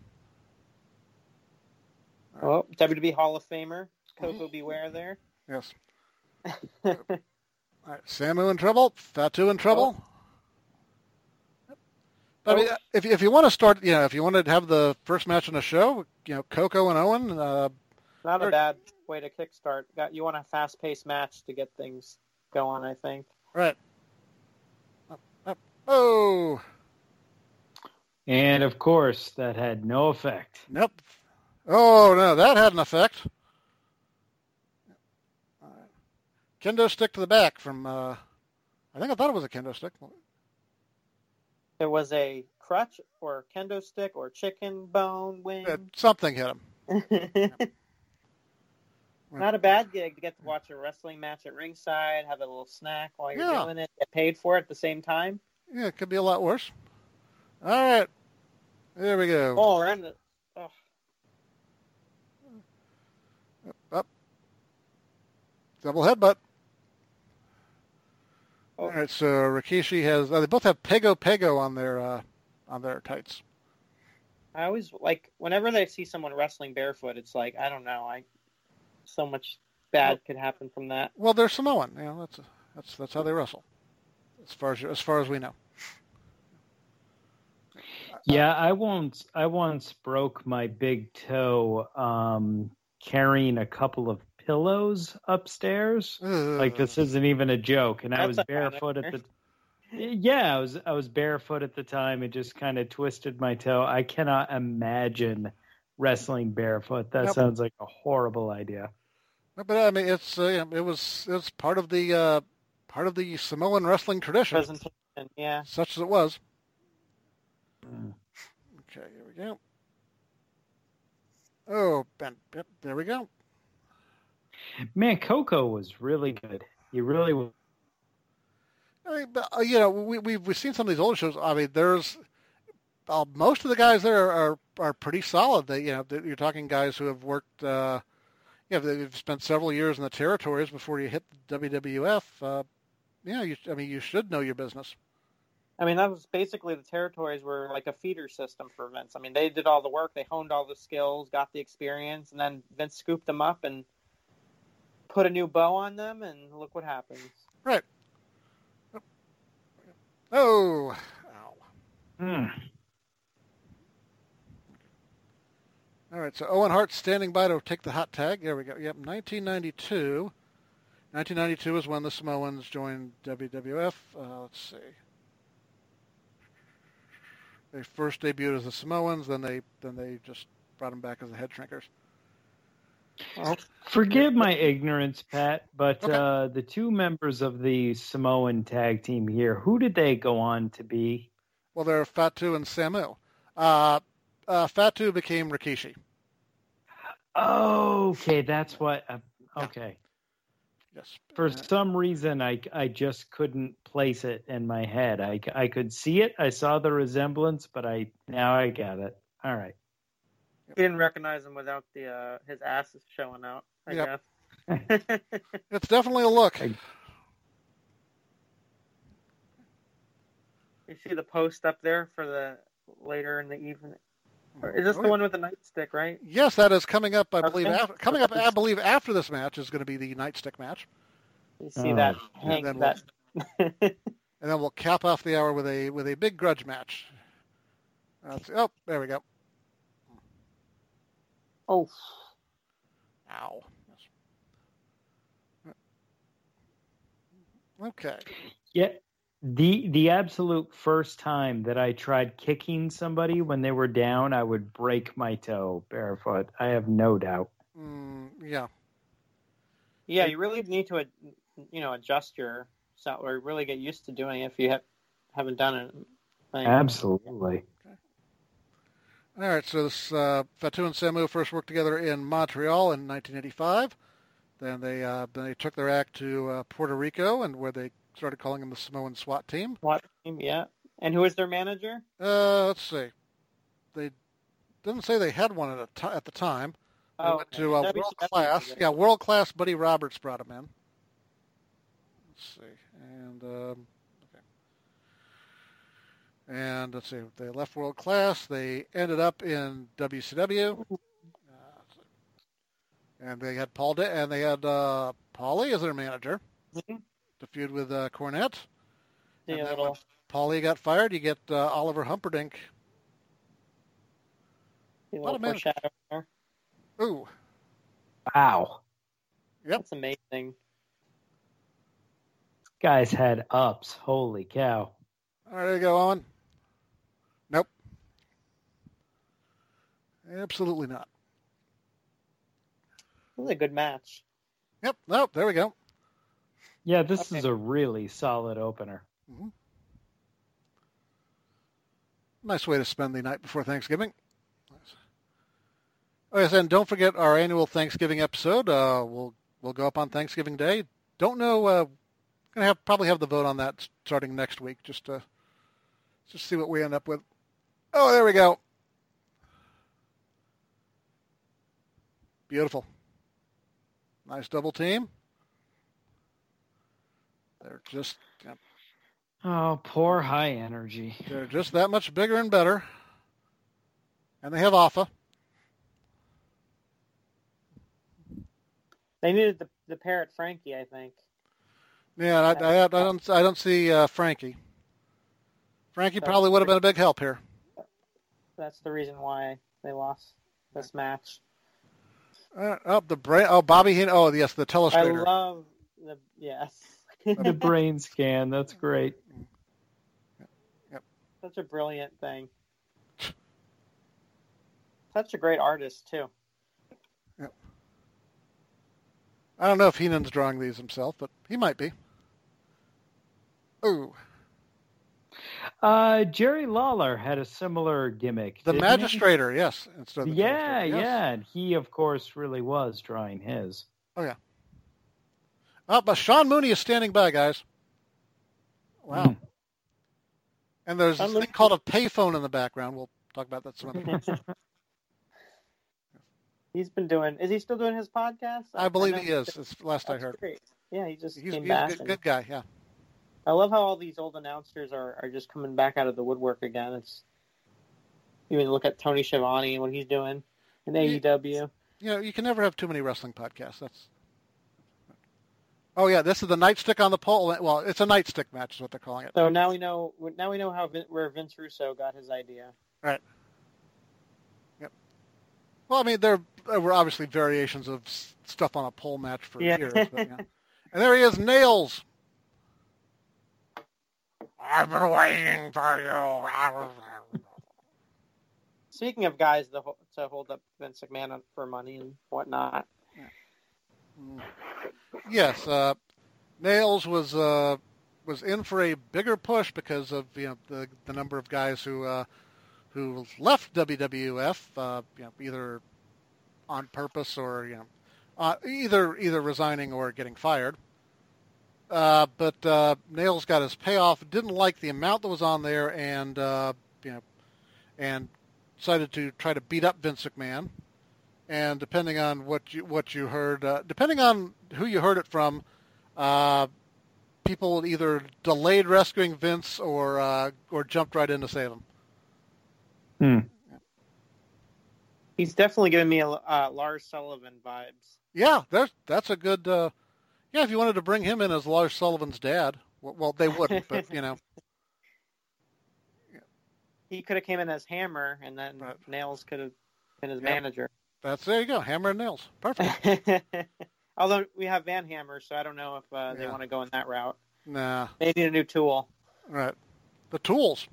Oh, W W E Hall of Famer Coco Beware there. Yes. All right, Samu in trouble, Fatu in trouble. Oh. But I mean, if if you want to start, you know, if you want to have the first match on the show, you know, Coco and Owen. Uh, Not a or- bad way to kickstart. Got you want a fast-paced match to get things going, I think. right. Up, up. Oh, And of course, that had no effect. nope. Oh no, that had an effect. All right. Kendo stick to the back from. Uh, I think I thought it was a kendo stick. There was a crutch or kendo stick or chicken bone wing. Uh, something hit him. Not a bad gig to get to watch a wrestling match at ringside, have a little snack while you're Yeah. doing it, get paid for it at the same time. Yeah, it could be a lot worse. All right, there we go. Oh, we're in the, oh. Up. Double headbutt. Oh. All right, so Rikishi has. Uh, they both have Pego Pego on their uh, on their tights. I always like whenever they see someone wrestling barefoot, it's like I don't know, I so much bad could happen from that. Well, they're Samoan. You know, that's that's that's how they wrestle, as far as as far as we know. Yeah, I once I once broke my big toe um, carrying a couple of pillows upstairs. Ugh. Like this isn't even a joke, and I That's was a barefoot at nightmare. the. Yeah, I was I was barefoot at the time. It just kind of twisted my toe. I cannot imagine wrestling barefoot. That Yep. sounds like a horrible idea. But I mean, it's uh, you know, it was it's part of the uh, part of the Samoan wrestling tradition. Presentation, yeah. Such as it was. Mm. Okay, here we go. Oh, ben, yep, there we go. Man, Coco was really good. He really was. I mean, but, uh, you know, we, we've, we've seen some of these older shows. I mean, there's uh, most of the guys there are are pretty solid. They, you know, you're talking guys who have worked, uh, you know, they've spent several years in the territories before you hit the W W F. Uh, yeah, you, I mean, you should know your business. I mean, that was basically the territories were like a feeder system for Vince. I mean, they did all the work, they honed all the skills, got the experience, and then Vince scooped them up and put a new bow on them, and look what happens. Right. Oh, ow. Mm. All right, so Owen Hart standing by to take the hot tag. There we go. Yep, nineteen ninety-two. nineteen ninety-two is when the Samoans joined W W F. Uh, let's see. They first debuted as the Samoans, then they then they just brought them back as the Head Shrinkers. Well, Forgive my ignorance, Pat, but Okay. uh, the two members of the Samoan tag team here, who did they go on to be? Well, they're Fatu and Samu. Uh, uh, Fatu became Rikishi. Oh, okay, that's what. Uh, Yeah. okay. Yes. For Uh, some reason, I, I just couldn't place it in my head. I, I could see it. I saw the resemblance, but I now I got it. All right. you didn't recognize him without the uh, his ass showing out, I Yep. guess. It's definitely a look. I- You see the post up there for the later in the evening. Or is this the one with the nightstick, right? Yes, that is coming up. I believe Okay. after, coming up. I believe after this match is going to be the Nightstick match, You see Oh. that And Hank then that and then we'll cap off the hour with a with a big grudge match. Uh, let's see. Oh, there we go. oh Ow. Okay. Yeah. The the absolute first time that I tried kicking somebody when they were down, I would break my toe barefoot. I have no doubt. Mm, yeah. yeah, you really need to you know adjust your so or really get used to doing it if you have, haven't done it. Like, Absolutely. All right. So this uh, Fatu and Samu first worked together in Montreal in nineteen eighty-five. Then they uh, then they took their act to uh, Puerto Rico, and where they started calling them the Samoan SWAT team. what team? Yeah, and who is their manager? Uh, let's see. They didn't say they had one at a t- at the time. They Oh, went to uh, W World C W Class. is it? Yeah, World Class. Buddy Roberts brought him in. Let's see. And um, okay. And let's see. They left World Class. They ended up in W C W. Uh, let's see. And they had Paul. Da- and they had uh, Paulie as their manager Mhm. to feud with uh, Cornette. See And a then little. Paulie got fired. You get uh, Oliver Humperdinck. See a What a little man. foreshadow there. Ooh. Wow. Yep. That's amazing. Guys had ups. Holy cow. All right, there you go, Owen. Nope. Absolutely not. This is a good match. Yep. Nope. There we go. Yeah, this Okay. is a really solid opener. Mm-hmm. Nice way to spend the night before Thanksgiving. Oh yes, and don't forget our annual Thanksgiving episode. Uh, we'll we'll go up on Thanksgiving Day. Don't know. Uh, gonna have probably have the vote on that starting next week. Just to just see what we end up with. Oh, there we go. Beautiful. Nice double team. They're just Oh, poor high energy. they're just that much bigger and better. And they have Alpha. They needed the the parrot Frankie, I think. Yeah, I, I, I don't I don't see uh, Frankie. Frankie probably would have been a big help here. That's the reason why they lost this match. Uh, oh, the brain. Oh, Bobby Heenan. Oh, yes, the I telestrator. love the yes. The brain scan. That's great. Such a brilliant thing. Such a great artist too. I don't know if Heenan's drawing these himself, but he might be. Ooh. Uh, Jerry Lawler had a similar gimmick. The didn't he? Magistrator, yes. Instead of the Yeah, Magistrator, yes. yeah. And he, of course, really was drawing his. Oh, yeah. Oh, but Sean Mooney is standing by, guys. Wow. Mm. And there's Sean this Mooney- thing called a payphone in the background. We'll talk about that some other time. He's been doing. Is he still doing his podcast? I believe know he is. It's last I That's heard. great. Yeah, he just He's, came he's back. a good, and good guy, yeah. I love how all these old announcers are, are just coming back out of the woodwork again. It's even look at Tony Schiavone and what he's doing in A E W. You know, you can never have too many wrestling podcasts. That's. Oh yeah, this is the nightstick on the pole. Well, it's a nightstick match, is what they're calling it. So now we know. Now we know how Vin, where Vince Russo got his idea. Right. Yep. Well, I mean, there, there were obviously variations of s- stuff on a pole match for Yeah. years. But, yeah. And there he is, Nails. I've been waiting for you. Speaking of guys to, ho- to hold up Vince McMahon for money and whatnot, Yes, uh, Nails was uh, was in for a bigger push because of you know the the number of guys who uh, who left W W F, uh, you know, either on purpose or you know uh, either either resigning or getting fired. Uh, but uh, Nails got his payoff. Didn't like the amount that was on there, and uh, you know, and decided to try to beat up Vince McMahon. And depending on what you what you heard, uh, depending on who you heard it from, uh, people either delayed rescuing Vince or uh, or jumped right in to save him. Hmm. he's definitely giving me a uh, Lars Sullivan vibes. Yeah, that's that's a good. Uh, yeah, if you wanted to bring him in as Lars Sullivan's dad, well, well they wouldn't, but you know. He could have came in as Hammer, and then Right. Nails could have been his Yep. manager. That's there you go, Hammer and Nails, perfect. Although we have Van Hammer, so I don't know if uh, they Yeah. want to go in that route. Nah, Maybe a new tool. right. The tools.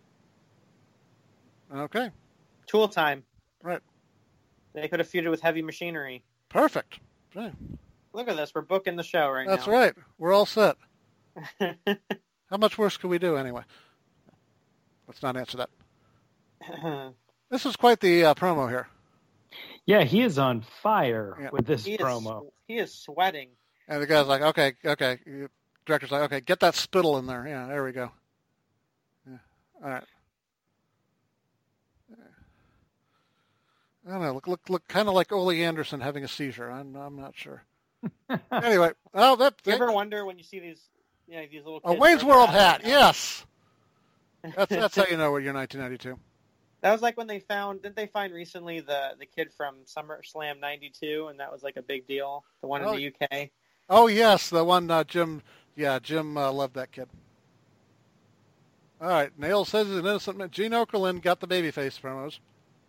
Okay, Tool time. right, They could have feuded with Heavy Machinery. perfect. Yeah, Look at this. We're booking the show right that's now. right. We're all set. right. How much worse could we do anyway? Let's not answer that. This is quite the uh, promo here. Yeah, he is on fire Yeah. with this he, promo. is, he is sweating. And the guy's like, okay, okay. Director's like, okay, get that spittle in there. Yeah, there we go. Yeah. All right. I don't know. Look, look, look, kind of like Ole Anderson having a seizure. I'm, I'm not sure. Anyway, oh, that. You that ever wonder when you see these, you know, these little a kids Wayne's throw their World hat hat. around? Yes. That's that's how you know you're nineteen ninety-two. That was like when they found, didn't they find recently the, the kid from SummerSlam ninety-two, and that was like a big deal, the one Oh. in the U K? Oh yes, the one uh, Jim. Yeah, Jim uh, loved that kid. All right, Nails says he's an innocent man. Gene Okerlund got the babyface promos.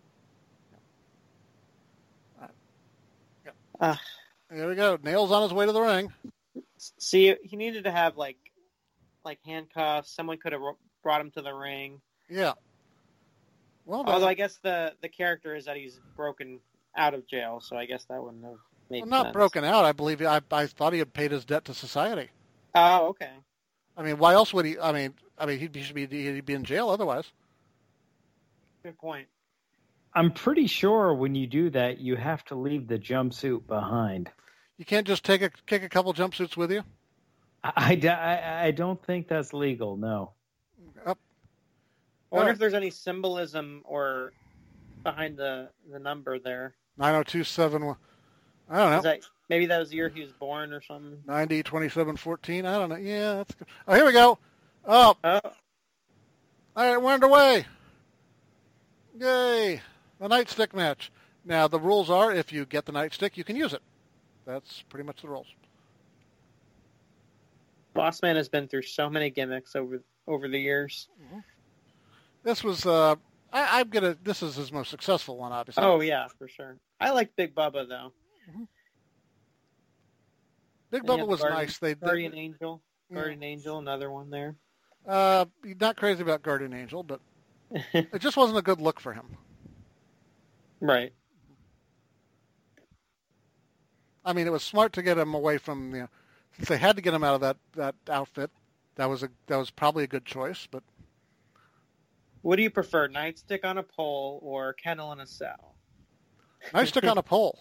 Uh, There we go. Nails on his way to the ring. see, he needed to have like like handcuffs. Someone could have brought him to the ring. Yeah. Well, no, Although I guess the, the character is that he's broken out of jail, so I guess that wouldn't have made well, not sense. broken out. I believe. I I thought he had paid his debt to society. Oh, okay. I mean, why else would he? I mean, I mean, he'd, he should be he'd be in jail otherwise. Good point. I'm pretty sure when you do that, you have to leave the jumpsuit behind. You can't just take a kick a couple jumpsuits with you. I, I, I don't think that's legal, no. Up. I wonder Alright. if there's any symbolism or behind the, the number there. Nine zero two seven. I don't know. Is that, maybe that was the year he was born or something. ninety twenty-seven fourteen. I don't know. Yeah, that's good. Oh, here we go. Oh, Oh, all right, we're underway. Yay. The nightstick match. Now, the rules are if you get the nightstick, you can use it. That's pretty much the rules. Bossman has been through so many gimmicks over over the years. This was, uh, I, I'm going to, this is his most successful one, obviously. Oh, yeah, for sure. I like Big Bubba, though. Big And you Bubba have was Guardian, nice. They, Guardian they Angel. Yeah. Guardian Angel, another one there. uh, not crazy about Guardian Angel, but it just wasn't a good look for him. Right. I mean, it was smart to get him away from, you know, since they had to get him out of that, that outfit, that was a that was probably a good choice. But what do you prefer, nightstick on a pole or kennel in a cell? Nightstick on a pole.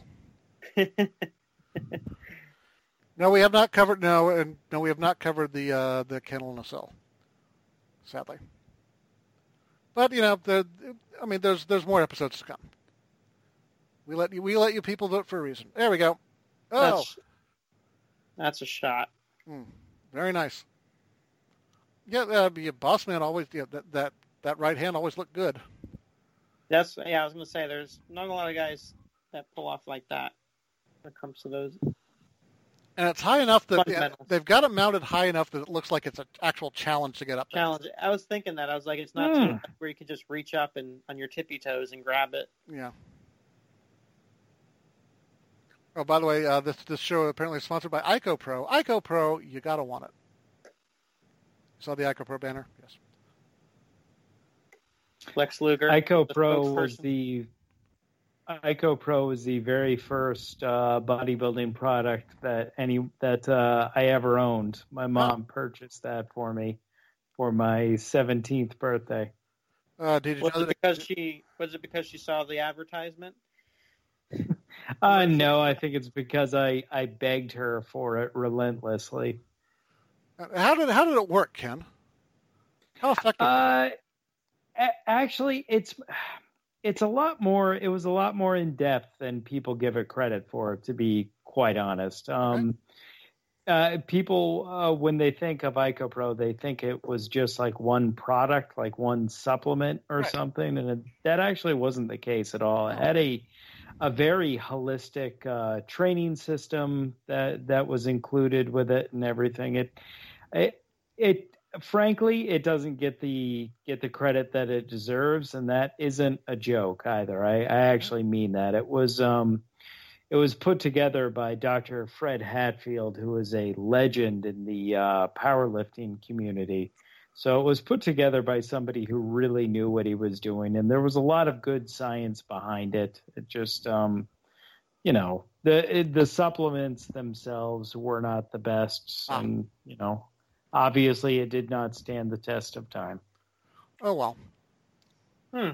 No, we have not covered. No, and no, we have not covered the uh, the kennel in a cell. Sadly, but you know, the I mean, there's there's more episodes to come. We let you we let you people vote for a reason. There we go. Oh, That's, that's a shot. mm, very nice. Yeah, uh, yeah, Boss Man always yeah, that that that right hand always looked good. That's yeah. I was gonna say there's not a lot of guys that pull off like that when it comes to those. And it's high enough that yeah, Fundamentals. they've got it mounted high enough that it looks like it's an actual challenge to get up there. Challenge. I was thinking that. I was like, it's not Hmm. too much where you can just reach up and on your tippy toes and grab it. Yeah. Oh, by the way, uh, this this show apparently is sponsored by IcoPro. IcoPro, you gotta want it. Saw the IcoPro banner? Yes. Lex Luger. Ico the Pro was spokesperson. the Ico Pro was the very first uh, bodybuilding product that any that uh, I ever owned. My mom purchased that for me for my seventeenth birthday. Uh, did you Was know it that because she was it because she saw the advertisement? Uh, no, I think it's because I, I begged her for it relentlessly. how did how did it work, Ken? How effective? Uh, a- actually, it's it's a lot more. It was a lot more in depth than people give it credit for. To be quite honest, um, uh, people uh, when they think of IcoPro, they think it was just like one product, like one supplement or Right. something, and it, that actually wasn't the case at all. It had a a very holistic uh, training system that that was included with it and everything. It it it. Frankly, it doesn't get the get the credit that it deserves, and that isn't a joke either. I, I actually mean that. It was um, it was put together by Doctor Fred Hatfield, who is a legend in the uh, powerlifting community. So it was put together by somebody who really knew what he was doing, and there was a lot of good science behind it. It just, um, you know, the it, the supplements themselves were not the best, Ah. and you know. Obviously, it did not stand the test of time. Oh well. Hmm.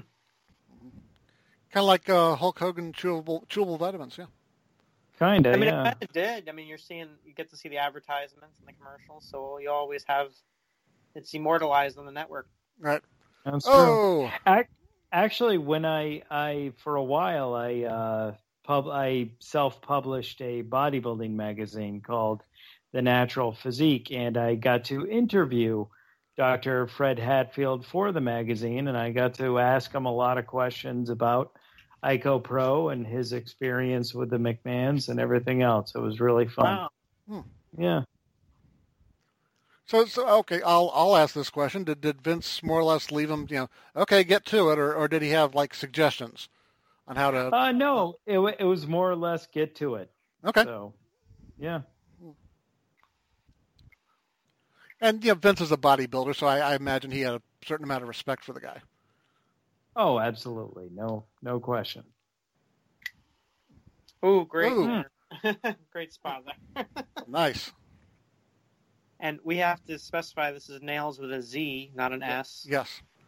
Kind of like uh, Hulk Hogan chewable chewable vitamins, yeah. Kind of, I mean, yeah. it kind of did. I mean, you're seeing, you get to see the advertisements and the commercials, so you always have it's immortalized on the network. Right. That's true. Oh, Ac- Actually, when I, I for a while, I uh, pub, I self-published a bodybuilding magazine called The Natural Physique, and I got to interview Doctor Fred Hatfield for the magazine, and I got to ask him a lot of questions about IcoPro and his experience with the McMahons and everything else. It was really fun. Wow. Yeah. so so okay. I'll I'll ask this question. Did did Vince more or less leave him? You know, okay, get to it, or or did he have like suggestions on how to? Uh, no, it wa- it was more or less get to it. Okay. So, yeah. And you know, Vince is a bodybuilder, so I, I imagine he had a certain amount of respect for the guy. Oh, absolutely. No, no question. Ooh, great. Ooh. Great spot there. Nice. And we have to specify this is nails with a Z, not an S. Yes.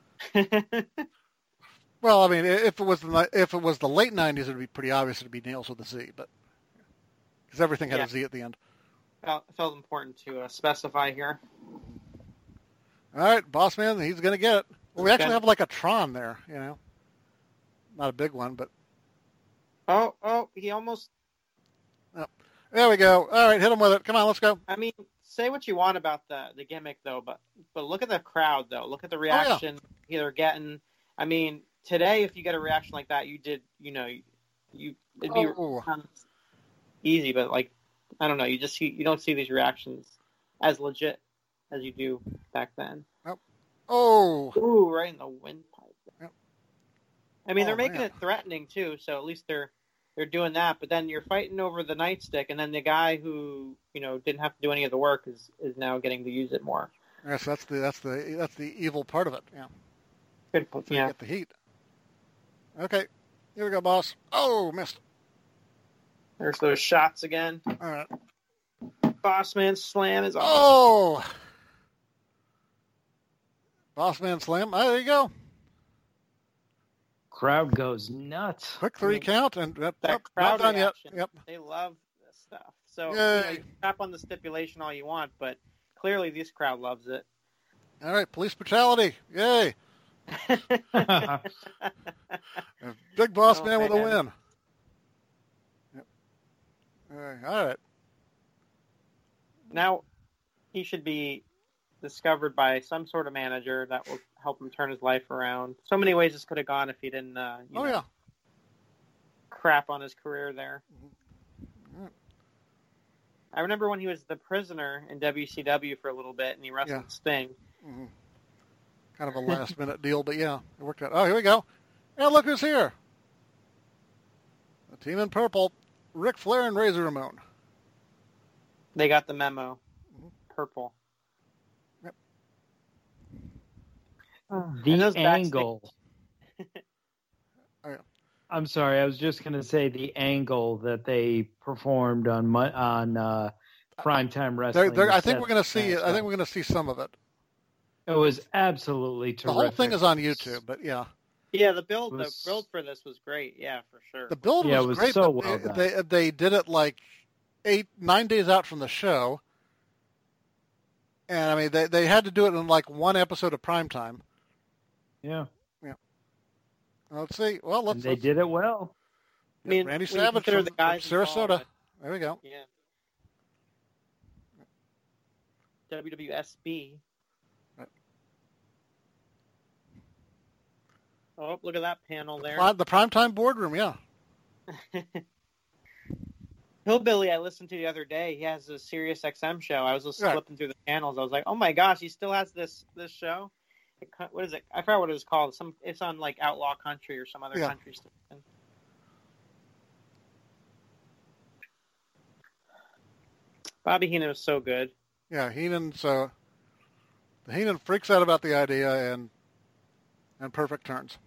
Well, I mean, if it was the if it was the late nineties, it'd be pretty obvious it'd be nails with a Z, but because everything had Yeah. a Z at the end. Felt, felt important to uh, specify here. All right, boss man, he's gonna get it. Well, we actually Okay. have like a Tron there, you know, not a big one, but Oh, oh, he almost. there we go. All right, hit him with it. Come on, let's go. I mean, say what you want about the the gimmick though, but but look at the crowd though. Look at the reaction they're getting. I mean, today if you get a reaction like that, you did, you know, you, you it'd be Oh. um, easy, but like I don't know, you just see you don't see these reactions as legit as you do back then. Oh, Ooh, right in the windpipe. Yep. I mean, Oh, they're making man. it threatening too, so at least they're they're doing that. But then you're fighting over the nightstick, and then the guy who you know didn't have to do any of the work is is now getting to use it more. yes, that's the that's the that's the evil part of it. Yeah, Good, so you yeah. get the heat. Okay, here we go, boss. Oh, missed. There's those shots again. All right. Boss man slam is on. Oh, Boss Man Slam. Oh, there you go. Crowd goes nuts. Quick three I mean, count and yep, that yep, crowd not done reaction, yet. Yep. They love this stuff. So you, Yay. know, you tap on the stipulation all you want, but clearly this crowd loves it. All right, police brutality. Yay. Big Boss oh, Man, man with a win. Yep. All right. All right. Now he should be discovered by some sort of manager that will help him turn his life around. So many ways this could have gone if he didn't uh, you oh, know, yeah. crap on his career there. Mm-hmm. I remember when he was the prisoner in W C W for a little bit and he wrestled yeah. Sting. Mm-hmm. Kind of a last-minute deal, but yeah, it worked out. Oh, here we go. And look who's here. The team in purple, Ric Flair and Razor Ramon. They got the memo. Mm-hmm. Purple. Yep. The angle. oh, yeah. I'm sorry, I was just going to say the angle that they performed on on uh, Primetime Wrestling. They're, they're, I think we're going to see. I think we're going to see some of it. It was absolutely terrific. The whole thing is on YouTube, but yeah. Yeah, the build was, the build for this was great. Yeah, for sure. The build yeah, was, it was great. so but well they, done. they they did it like eight nine days out from the show, and I mean they they had to do it in like one episode of Primetime. Yeah. Yeah. Let's see. Well, let's. And they let's, did it well. I mean, Randy Savage from, the guys from Sarasota. Involved. There we go. Yeah. W W S B. Right. Oh, look at that panel there. The, the Primetime boardroom, yeah. Hillbilly, I listened to the other day. He has a Sirius X M show. I was just right. flipping through the panels. I was like, "Oh my gosh, he still has this this show." It, what is it? I forgot what it was called. Some it's on like Outlaw Country or some other yeah. country station. Bobby Heenan was so good. Yeah, Heenan. So Heenan freaks out about the idea and and perfect turns.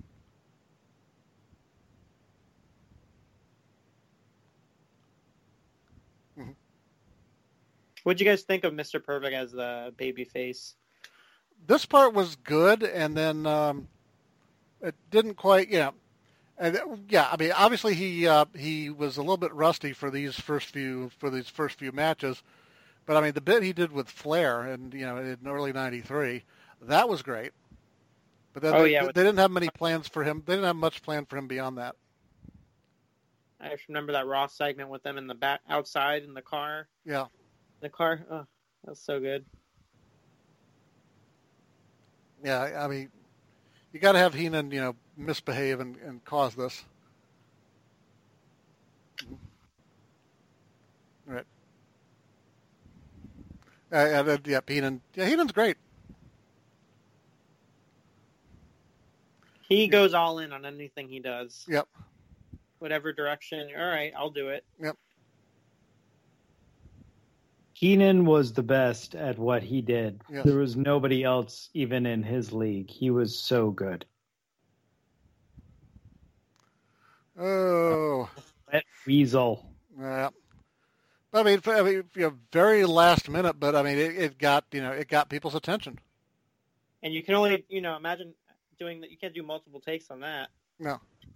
Mm-hmm. What'd you guys think of Mister Perfect as the babyface? This part was good, and then um, it didn't quite. Yeah, and yeah. I mean, obviously he uh, he was a little bit rusty for these first few for these first few matches, but I mean the bit he did with Flair and you know in early ninety-three, that was great. But then oh, they, yeah, they, with... they didn't have many plans for him. They didn't have much planned for him beyond that. I just remember that Raw segment with them in the back outside in the car. Yeah, the car. Oh, that was so good. Yeah, I mean, you got to have Heenan, you know, misbehave and, and cause this. Right. Uh, uh, yeah, Heenan. Yeah, Heenan's great. He goes all in on anything he does. Yep. Whatever direction. All right, I'll do it. Yep. Heenan was the best at what he did. Yes. There was nobody else even in his league. He was so good. Oh. That weasel. Yeah. I mean, I mean, you know, very last minute, but I mean, it, it got you know, it got people's attention. And you can only, you know, imagine doing that. You can't do multiple takes on that. No.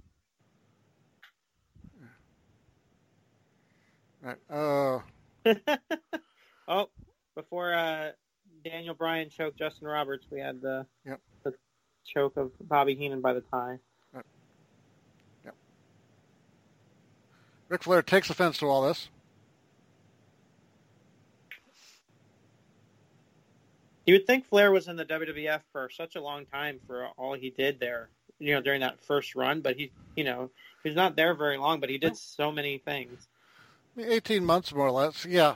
Right. Oh. Oh, before uh, Daniel Bryan choked Justin Roberts, we had the, yep. the choke of Bobby Heenan by the tie. Right. Yep. Ric Flair takes offense to all this. You would think Flair was in the W W F for such a long time for all he did there, you know, during that first run, but he, you know, he was not there very long, but he did so many things. eighteen months more or less, yeah.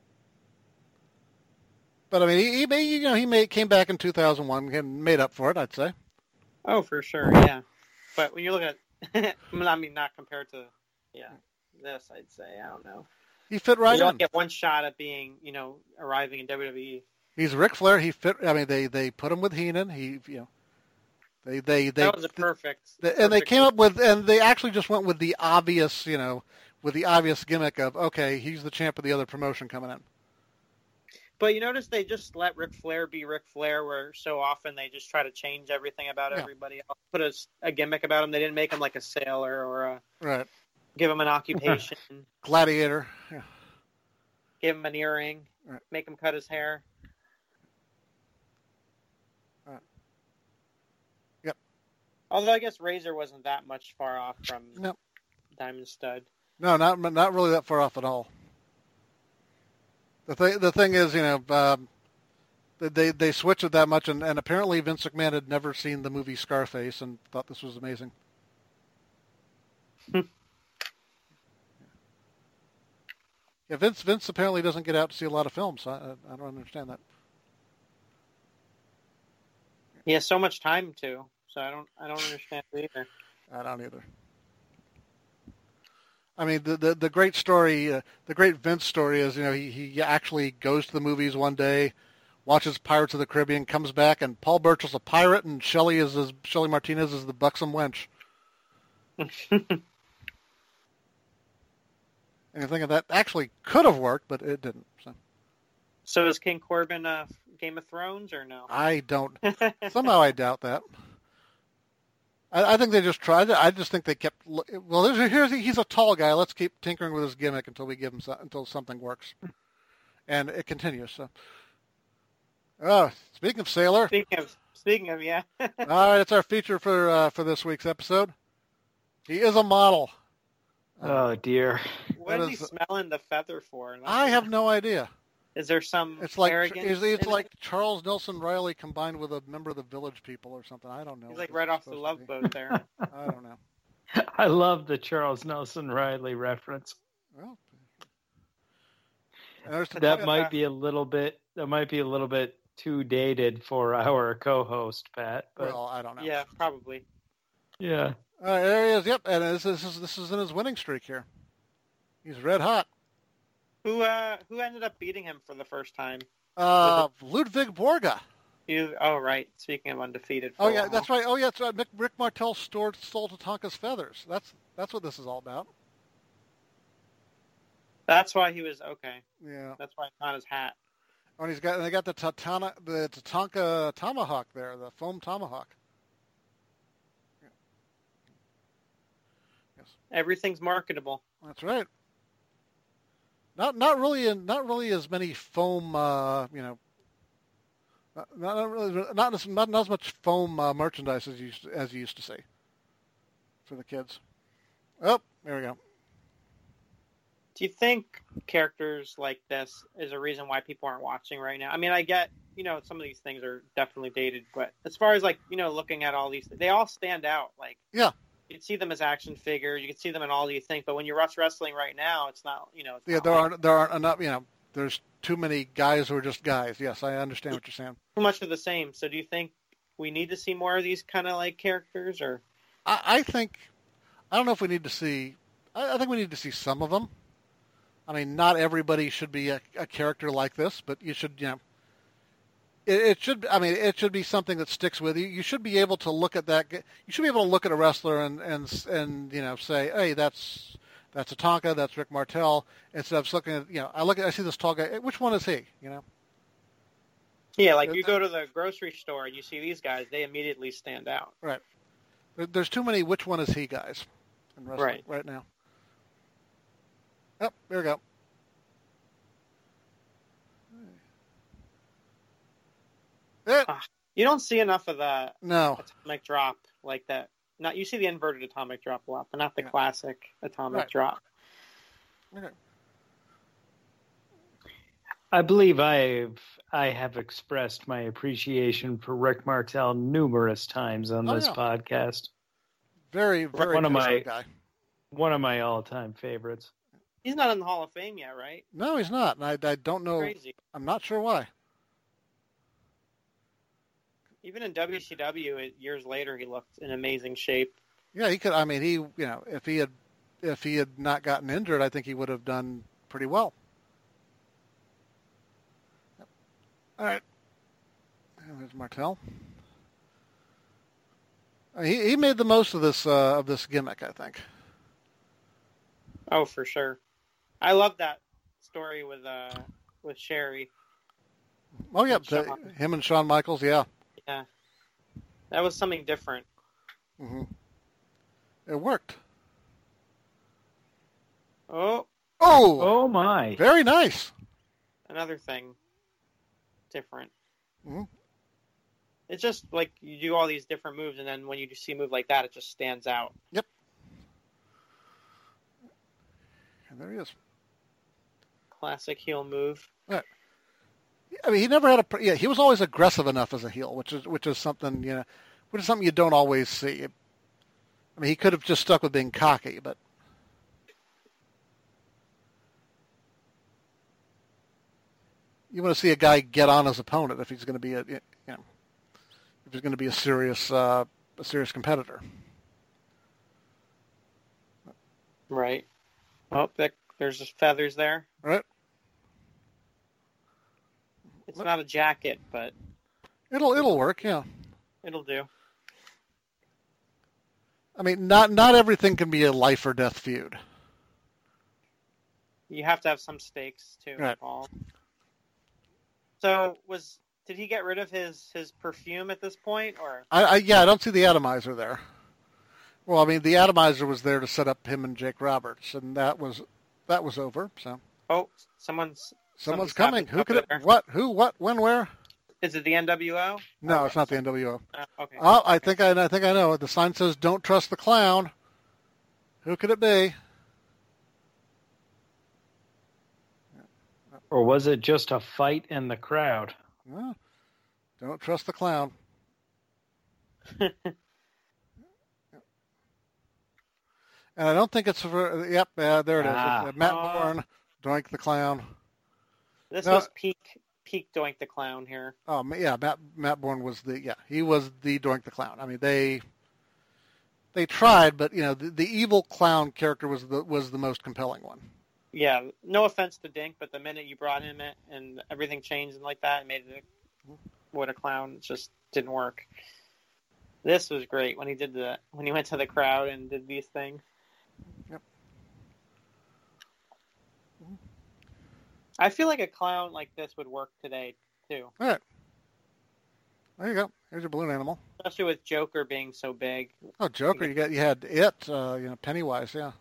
But I mean, he, he you know he made, came back in two thousand one and made up for it, I'd say. Oh, for sure, yeah. But when you look at, I mean, not compared to, yeah, this, I'd say, I don't know. He fit right you in. don't get one shot at being, you know, arriving in W W E. He's Ric Flair. He fit. I mean, they, they put him with Heenan. He, you know, they they they. That was a perfect. They, perfect and they came up with, and they actually just went with the obvious, you know, with the obvious gimmick of, okay, he's the champ of the other promotion coming in. But you notice they just let Ric Flair be Ric Flair, where so often they just try to change everything about Yeah. everybody else. Put a, a gimmick about him. They didn't make him like a sailor or a, Right. give him an occupation, Gladiator. Yeah. give him an earring, Right. make him cut his hair. Right. Yep. Although I guess Razor wasn't that much far off from No. Diamond Stud. No, not not really that far off at all. The thing the thing is, you know, um, they they switched it that much, and, and apparently Vince McMahon had never seen the movie Scarface and thought this was amazing. Yeah, Vince Vince apparently doesn't get out to see a lot of films. So I I don't understand that. He has so much time to, so I don't I don't understand it either. I don't either. I mean, the the, the great story, uh, the great Vince story is, you know, he, he actually goes to the movies one day, watches Pirates of the Caribbean, comes back, and Paul Burchill's a pirate, and Shelley is his, Shelley Martinez is the buxom wench. And you think of that actually could have worked, but it didn't. So So is King Corbin uh, Game of Thrones or no? I don't. Somehow I doubt that. I, I think they just tried it. I just think they kept. Well, here's, here's he's a tall guy. Let's keep tinkering with his gimmick until we give him so, until something works, and it continues. So, oh, speaking of Sailor, Speaking of speaking of yeah, all right, it's our feature for uh, for this week's episode. He is a model. Oh dear. what That is he is- smelling the feather for? I have no idea. Is there some It's like arrogance? it's, it's in like it? Charles Nelson Riley combined with a member of the Village People or something. I don't know. He's what like this right is off the supposed Love to be. Boat there. I don't know. I love the Charles Nelson Riley reference. Well, and there's the- That might be a little bit. That might be a little bit too dated for our co-host Pat. But well, I don't know. Yeah, probably. yeah. All right, there he is. Yep, and this, this is this is in his winning streak here. He's red hot. Who uh who ended up beating him for the first time? Uh, Ludwig Borga. You oh right. Speaking of undefeated. For Oh a yeah, while. that's right. Oh yeah, that's right. Mick, Rick Martel stored, stole Tatanka's feathers. That's that's what this is all about. That's why he was okay. Yeah. That's why it's on his hat. Oh, and he's got and they got the Tatana, the Tatanka tomahawk there, the foam tomahawk. Yeah. Yes, Everything's marketable. that's right. Not not really in, not really as many foam, uh, you know. Not, not really, not as not, not as much foam uh, merchandise as you used to, as you used to see for the kids. Oh, there we go. Do you think characters like this is a reason why people aren't watching right now? I mean, I get, you know, some of these things are definitely dated, but as far as like, you know, looking at all these, they all stand out. Like, Yeah. you can see them as action figures, you can see them in all these things, but when you watch wrestling right now, it's not, you know, it's Yeah, not there like aren't there aren't enough. You know, there's too many guys who are just guys. Yes, I understand what you're saying. too much of the same. So do you think we need to see more of these kind of like characters, or? I, I think I don't know if we need to see. I, I think we need to see some of them. I mean, not everybody should be a, a character like this, but you should, you know, it, it should. I mean, it should be something that sticks with you. You should be able to look at that. You should be able to look at a wrestler and and and you know say, hey, that's that's Tatanka, that's Rick Martel. Instead of looking at, you know, I look at, I see this tall guy. Which one is he? You know. Yeah, like you go to the grocery store and you see these guys, they immediately stand out. Right. There, there's too many which one is he guys in wrestling right, Right. right now. Oh, there we go. Eh, You don't see enough of the no. atomic drop like that. Not you see the inverted atomic drop a lot, but not the Yeah. classic atomic Right. drop. Okay. I believe I've I have expressed my appreciation for Rick Martel numerous times on Oh, this yeah. podcast. Very, very One of good my- guy. One of my all-time favorites. He's not in the Hall of Fame yet, right? No, he's not. And I, I don't know. Crazy. I'm not sure why. Even in W C W, it, years later, he looked in amazing shape. Yeah, he could. I mean, he, you know, if he had, if he had not gotten injured, I think he would have done pretty well. Yep. All right. And there's Martel. Uh, He he made the most of this uh, of this gimmick, I think. Oh, for sure. I love that story with uh with Sherry. Oh yeah, And the, Shawn. him and Shawn Michaels. Yeah. Yeah, that was something different. hmm It worked. Oh, Oh, Oh my! very nice. another thing different. Mhm. It's just like you do all these different moves, and then when you see a move like that, it just stands out. Yep. And there he is. Classic heel move. Right. I mean, he never had a. Yeah, he was always aggressive enough as a heel, which is which is something you know, which is something you don't always see. I mean, he could have just stuck with being cocky, but you want to see a guy get on his opponent if he's going to be a, you know, if he's going to be a serious, uh, a serious competitor. Right. Oh, there, there's just feathers there. Right. It's not a jacket, but It'll it'll work. Yeah. it'll do. I mean, not not everything can be a life or death feud. You have to have some stakes too, Right. Paul. So was did he get rid of his, his perfume at this point, or I, I yeah, I don't see the atomizer there. Well, I mean, the atomizer was there to set up him and Jake Roberts, and that was that was over. So oh, someone's someone's something's coming. happening Who could over it? there. What? Who? What? When? Where? Is it the N W O? No, it's not the N W O. Uh, okay. Oh, I think I, I think I know. The sign says, "Don't trust the clown." Who could it be? Or was it just a fight in the crowd? Well, don't trust the clown. And I don't think it's for. Yep, uh, there it is. Ah. Uh, Matt Oh. Bourne, Doink the Clown. This No. was peak peak Doink the Clown here. Oh yeah, Matt Matt Bourne was the yeah he was the Doink the Clown. I mean they they tried, but you know the, the evil clown character was the was the most compelling one. Yeah, no offense to Dink, but the minute you brought him in and everything changed and like that, and made it a, what a clown, it just didn't work. This was great when he did the when he went to the crowd and did these things. Yep. I feel like a clown like this would work today too, All right, there you go. Here's your balloon animal. especially with Joker being so big. Oh, Joker, you got you had it. Uh, you know, Pennywise, yeah.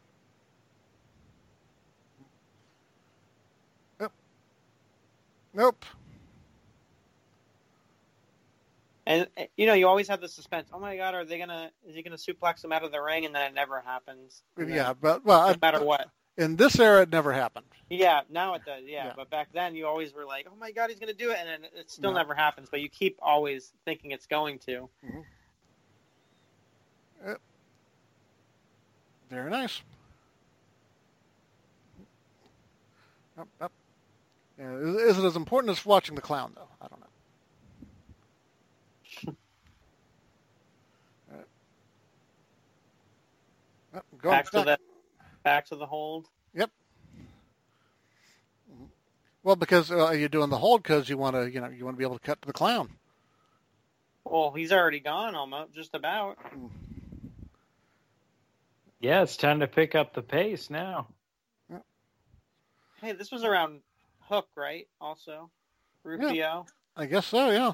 Yep. Nope. And you know, you always have the suspense. Oh my God, are they gonna? Is he gonna suplex him out of the ring? And then it never happens. And then, Yeah, but well, no I, matter what. in this era, it never happened. Yeah, now it does. Yeah, Yeah. but back then you always were like, "Oh my God, he's gonna do it," and then it still No. never happens. But you keep always thinking it's going to. Yep. Very nice. Yep, yep. Yeah, is, is it as important as watching the clown, though? I don't know. All right. Yep, going Back to the back to the hold. Yep. Well, because uh, you're doing the hold because you want to, you know, you want to be able to cut to the clown. Well, he's already gone almost, just about. Yeah, it's time to pick up the pace now. Hey, this was around Hook, right? Also, Rufio. I guess so. Yeah.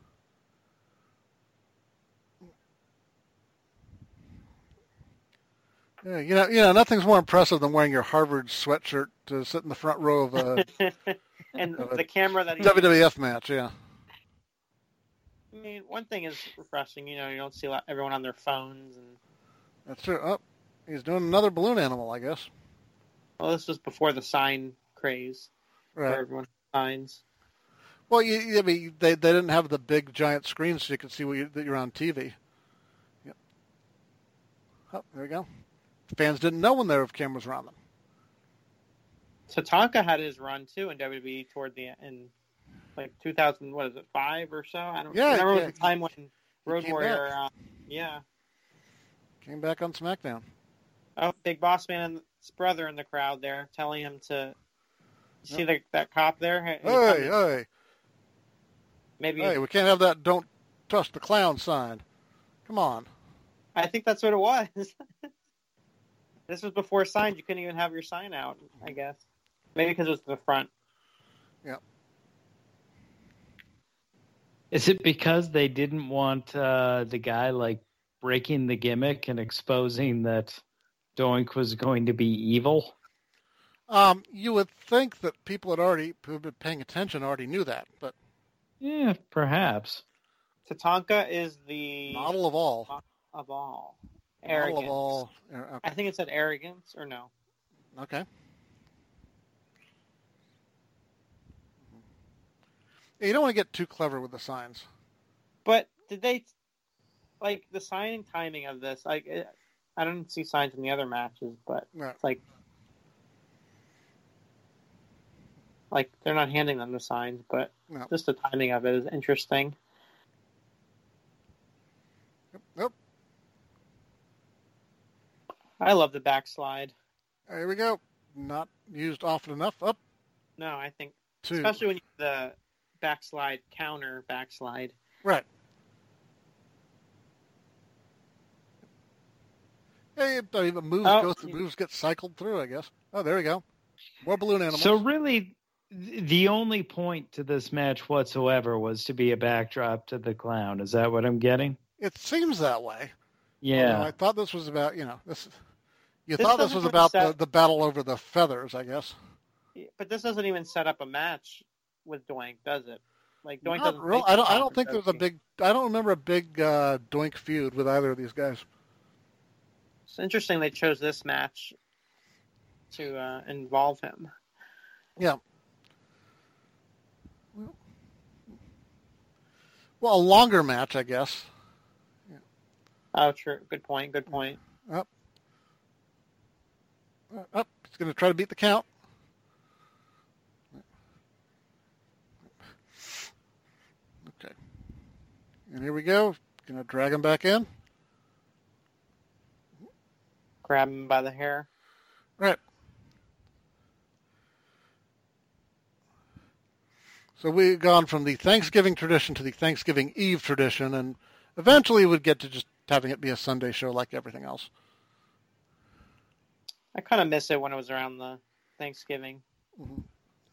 Yeah, you know, you know, nothing's more impressive than wearing your Harvard sweatshirt to sit in the front row of a And Uh, the camera that he. W W F match. Yeah. I mean, one thing is refreshing. You know, you don't see a lot, everyone on their phones, and That's true. Oh, he's doing another balloon animal, I guess. well, this was before the sign craze, where Right. everyone signs. Well, you, you- I mean, they they didn't have the big giant screens so you could see what you, that you're on T V. Yep. Oh, there you go. Fans didn't know when there were cameras around them. Tatanka had his run too in W W E toward the in like two thousand. What is it, five or so? I don't. Yeah, I remember yeah. the time when Road came Warrior. Uh, yeah. Came back on SmackDown. Oh, Big Boss Man and his brother in the crowd there, telling him to. You see the, that cop there? He- he Hey, probably- hey, maybe hey! We can't have that "Don't trust the clown" sign. Come on. I think that's what it was. This was before signs. You couldn't even have your sign out, I guess. Maybe because it was the front. Yep. Is it because they didn't want uh, the guy like breaking the gimmick and exposing that Doink was going to be evil? Um, you would think that people had already who had been paying attention already knew that, but Yeah, perhaps. Tatanka is the model of all. of all. Model Arrogance. of all. Okay. I think it said arrogance, or no? Okay. You don't want to get too clever with the signs. But did they, like, the signing timing of this, like, it, I don't see signs in the other matches, but Right. it's like, like, they're not handing them the signs, but No. just the timing of it is interesting. Yep. Yep. I love the backslide. There we go. Not used often enough. Up No, I think, two. especially when you the backslide, counter backslide. Right. Hey, I mean, the moves Oh. go through, moves get cycled through, I guess. Oh, there we go. More balloon animals. So really, th- the only point to this match whatsoever was to be a backdrop to the clown. Is that what I'm getting? It seems that way. Yeah. Although I thought this was about, you know, this. You This thought this doesn't was really about the, set- the battle over the feathers, I guess. But this doesn't even set up a match with Doink, does it? Like Doink Not doesn't. real, face I don't. I Tatanka, don't think does there's a he? big. I don't remember a big uh, Doink feud with either of these guys. It's interesting they chose this match to uh, involve him. Yeah. Well, well, a longer match, I guess. Oh, true. Good point. Good point. Up. Up. He's going to try to beat the count. Okay. And here we go. Going to drag him back in. Grab him by the hair. Right. So we've gone from the Thanksgiving tradition to the Thanksgiving Eve tradition, and eventually we'd get to just having it be a Sunday show like everything else. I kind of miss it when it was around the Thanksgiving. Mm-hmm.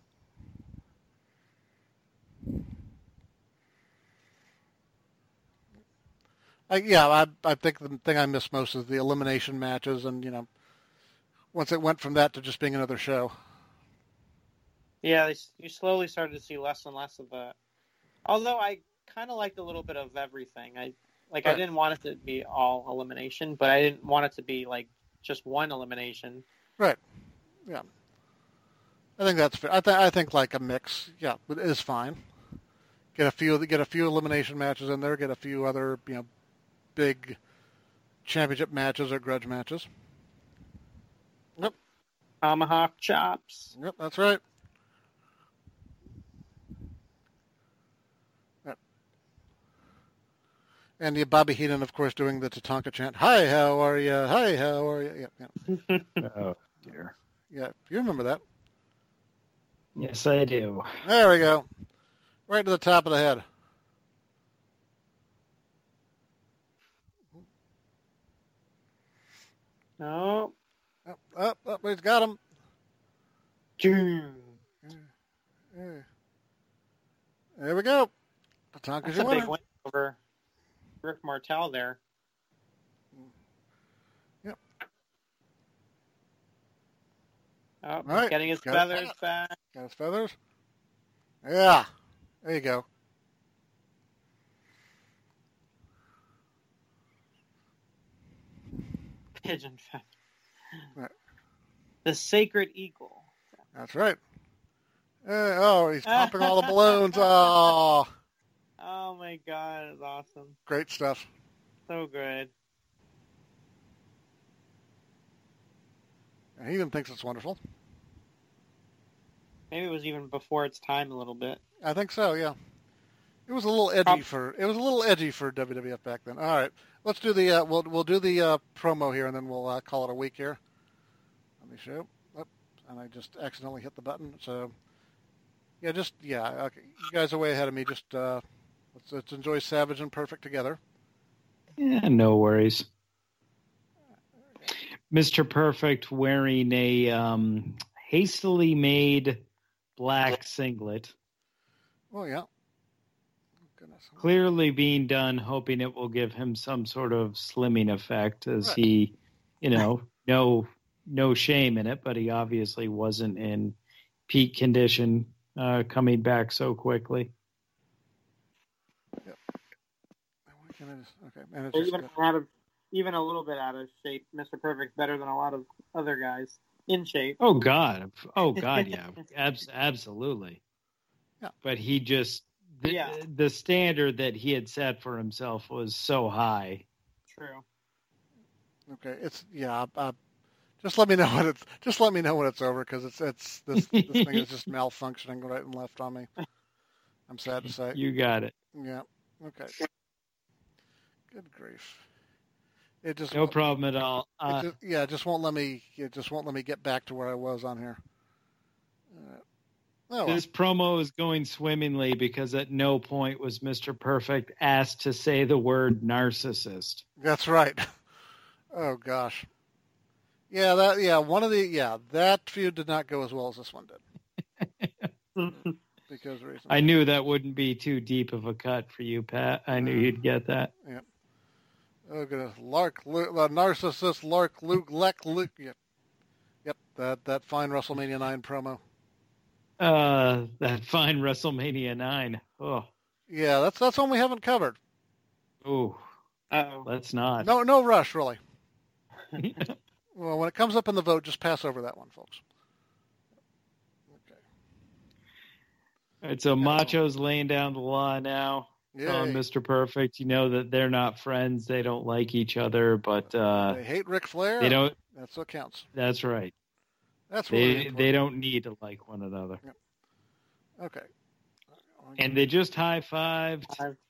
I, yeah, I, I think the thing I miss most is the elimination matches, and you know, once it went from that to just being another show. Yeah, they, you slowly started to see less and less of that. Although I kind of liked a little bit of everything. I like Right. I didn't want it to be all elimination, but I didn't want it to be like just one elimination. Right. Yeah. I think that's fair. I, th- I think like a mix, yeah, is fine. Get a few, get a few elimination matches in there. Get a few other, you know, big championship matches or grudge matches. Yep. Tomahawk chops. Yep, that's right. Yep. And the Bobby Heenan, of course, doing the Tatanka chant. Hi, how are you? Hi, how are you? Yeah, yeah. Oh, dear. Yeah, you remember that. Yes, I do. There we go. Right to the top of the head. No. Up, up, up. He's got him. Doom. Yeah. There we go. Tatanka's That's your a big winner. win over Rick Martel there. Yep. Oh, All right. getting his Got feathers it. back. Got his feathers. Yeah. There you go. Pigeon feather. Right. The sacred eagle. That's right. Uh, oh, he's popping all the balloons. Oh, Oh my god, it's awesome. great stuff. So good. He even thinks it's wonderful. Maybe it was even before its time a little bit. I think so. Yeah. It was a little edgy Prob- for it was a little edgy for W W F back then. All right, let's do the uh, we'll we'll do the uh, promo here, and then we'll uh, call it a week here. Let me show. Oh, and I just accidentally hit the button. So yeah, just yeah. Okay. You guys are way ahead of me. Just uh, let's let's enjoy Savage and Perfect together. Yeah, no worries. Mister Perfect wearing a um, hastily made black singlet. Oh yeah. I'm gonna clearly being done, hoping it will give him some sort of slimming effect, as right. he, you know, no no shame in it, but he obviously wasn't in peak condition uh, coming back so quickly. Yep. Okay, and it's even just, out of even a little bit out of shape, Mister Perfect's better than a lot of other guys in shape. Oh God, oh God, yeah, Abs- absolutely. Yeah. But he just the, yeah. the standard that he had set for himself was so high. True. Okay, it's yeah. Uh, just let me know when it's just let me know when it's over, because it's it's this this thing is just malfunctioning right and left on me. I'm sad to say. You got it. Yeah. Okay. Good grief. It just no problem at all. Uh, it just, yeah, it just won't let me. It just won't let me get back to where I was on here. Uh, oh, this well. promo is going swimmingly because at no point was Mister Perfect asked to say the word narcissist. That's right. Oh gosh. Yeah, that yeah one of the yeah that feud did not go as well as this one did. Because reasons. I knew that wouldn't be too deep of a cut for you, Pat. I knew you'd get that. Yeah. Oh goodness, Lark, Luke, uh, narcissist, Lark, Luke, Lek, Luke. Yep, yep. That that fine WrestleMania nine promo. Uh, that fine WrestleMania nine. Oh. Yeah, that's that's one we haven't covered. Oh. Uh-oh. Let's not. No, no rush, really. Well, when it comes up in the vote, just pass over that one, folks. Okay. All right, so Macho's laying down the law now. Yeah, on Mister Perfect. You know that they're not friends. They don't like each other, but uh, they hate Ric Flair. They don't. That's what counts. That's right. That's they really they don't need to like one another. Yep. Okay. And they just high fived.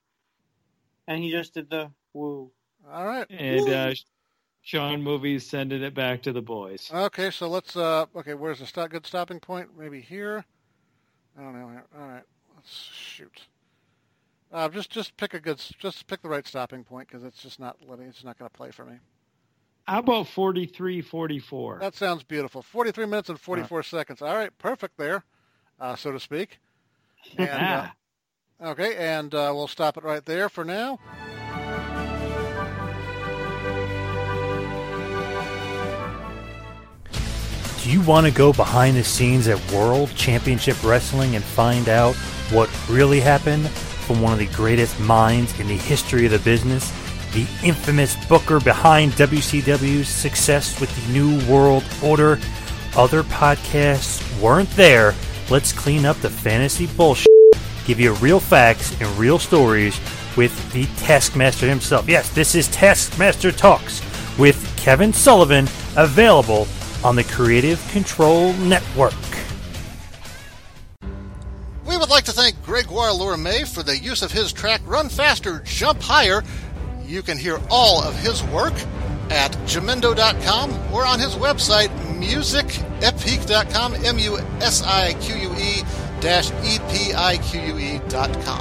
And he just did the woo. All right. And uh, Sean Movie's sending it back to the boys. Okay, so let's. Uh, okay, where's the stop, good stopping point? Maybe here. I don't know. All right. Let's shoot. Uh, just just pick a good, just pick the right stopping point, because it's just not letting, it's not going to play for me. How about forty-three forty-four? That sounds beautiful. forty-three minutes and forty-four uh, seconds. All right, perfect there, uh, so to speak. And, uh, okay, and uh, we'll stop it right there for now. Do you want to go behind the scenes at World Championship Wrestling and find out what really happened from one of the greatest minds in the history of the business, the infamous booker behind W C W's success with the New World Order? Other podcasts weren't there. Let's clean up the fantasy bullshit, give you real facts and real stories with the Taskmaster himself. Yes, this is Taskmaster Talks with Kevin Sullivan, available on the Creative Control Network. We would like to thank Gregoire Lorme for the use of his track Run Faster, Jump Higher. You can hear all of his work at jamendo dot com or on his website, music epique dot com, M U S I Q U E dash E P I Q U E dot com.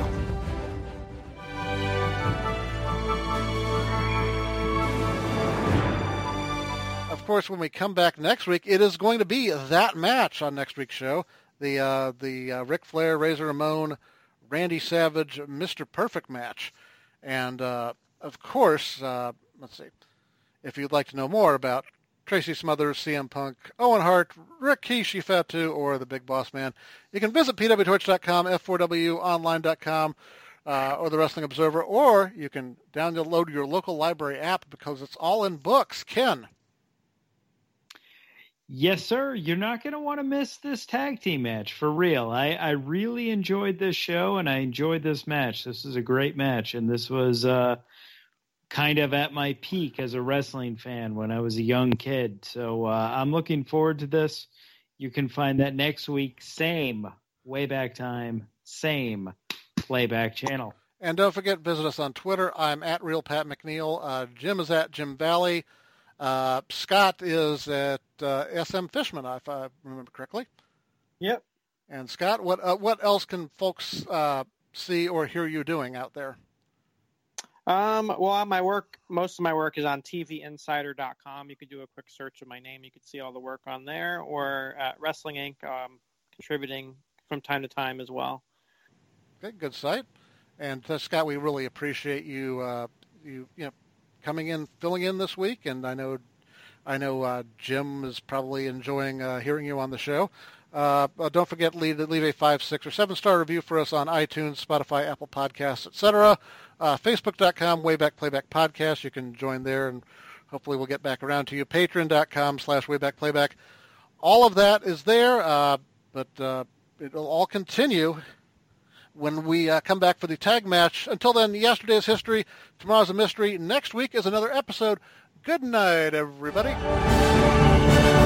Of course, when we come back next week, it is going to be that match on next week's show. The uh, the uh, Ric Flair, Razor Ramon, Randy Savage, Mister Perfect match. And, uh, of course, uh, let's see, if you'd like to know more about Tracy Smothers, C M Punk, Owen Hart, Rikishi Fatu, or the Big Boss Man, you can visit P W Torch dot com, F four W online dot com, uh, or the Wrestling Observer, or you can download your local library app because it's all in books. Ken? Yes, sir. You're not going to want to miss this tag team match, for real. I, I really enjoyed this show, and I enjoyed this match. This is a great match, and this was uh, kind of at my peak as a wrestling fan when I was a young kid. So uh, I'm looking forward to this. You can find that next week, same Wayback Time, same playback channel. And don't forget, visit us on Twitter. I'm at Real Pat McNeil. Uh, Jim is at Jim Valley. Uh, Scott is at uh, S M Fishman, if I remember correctly. Yep. And Scott, what uh, what else can folks uh, see or hear you doing out there? Um, well, my work, most of my work is on T V Insider dot com. You could do a quick search of my name. You could see all the work on there, or at Wrestling Incorporated, um, contributing from time to time as well. Okay, good site. And uh, Scott, we really appreciate you, uh, you, you know, coming in, filling in this week. And I know, I know uh, Jim is probably enjoying uh, hearing you on the show. Uh, don't forget, leave, leave a five, six, or seven-star review for us on iTunes, Spotify, Apple Podcasts, et cetera. Uh, Facebook dot com, Wayback Playback Podcast. You can join there, and hopefully we'll get back around to you. Patreon dot com slash Wayback Playback. All of that is there, uh, but uh, it'll all continue when we uh, come back for the tag match. Until then, yesterday's history, tomorrow's a mystery. Next week is another episode. Good night, everybody.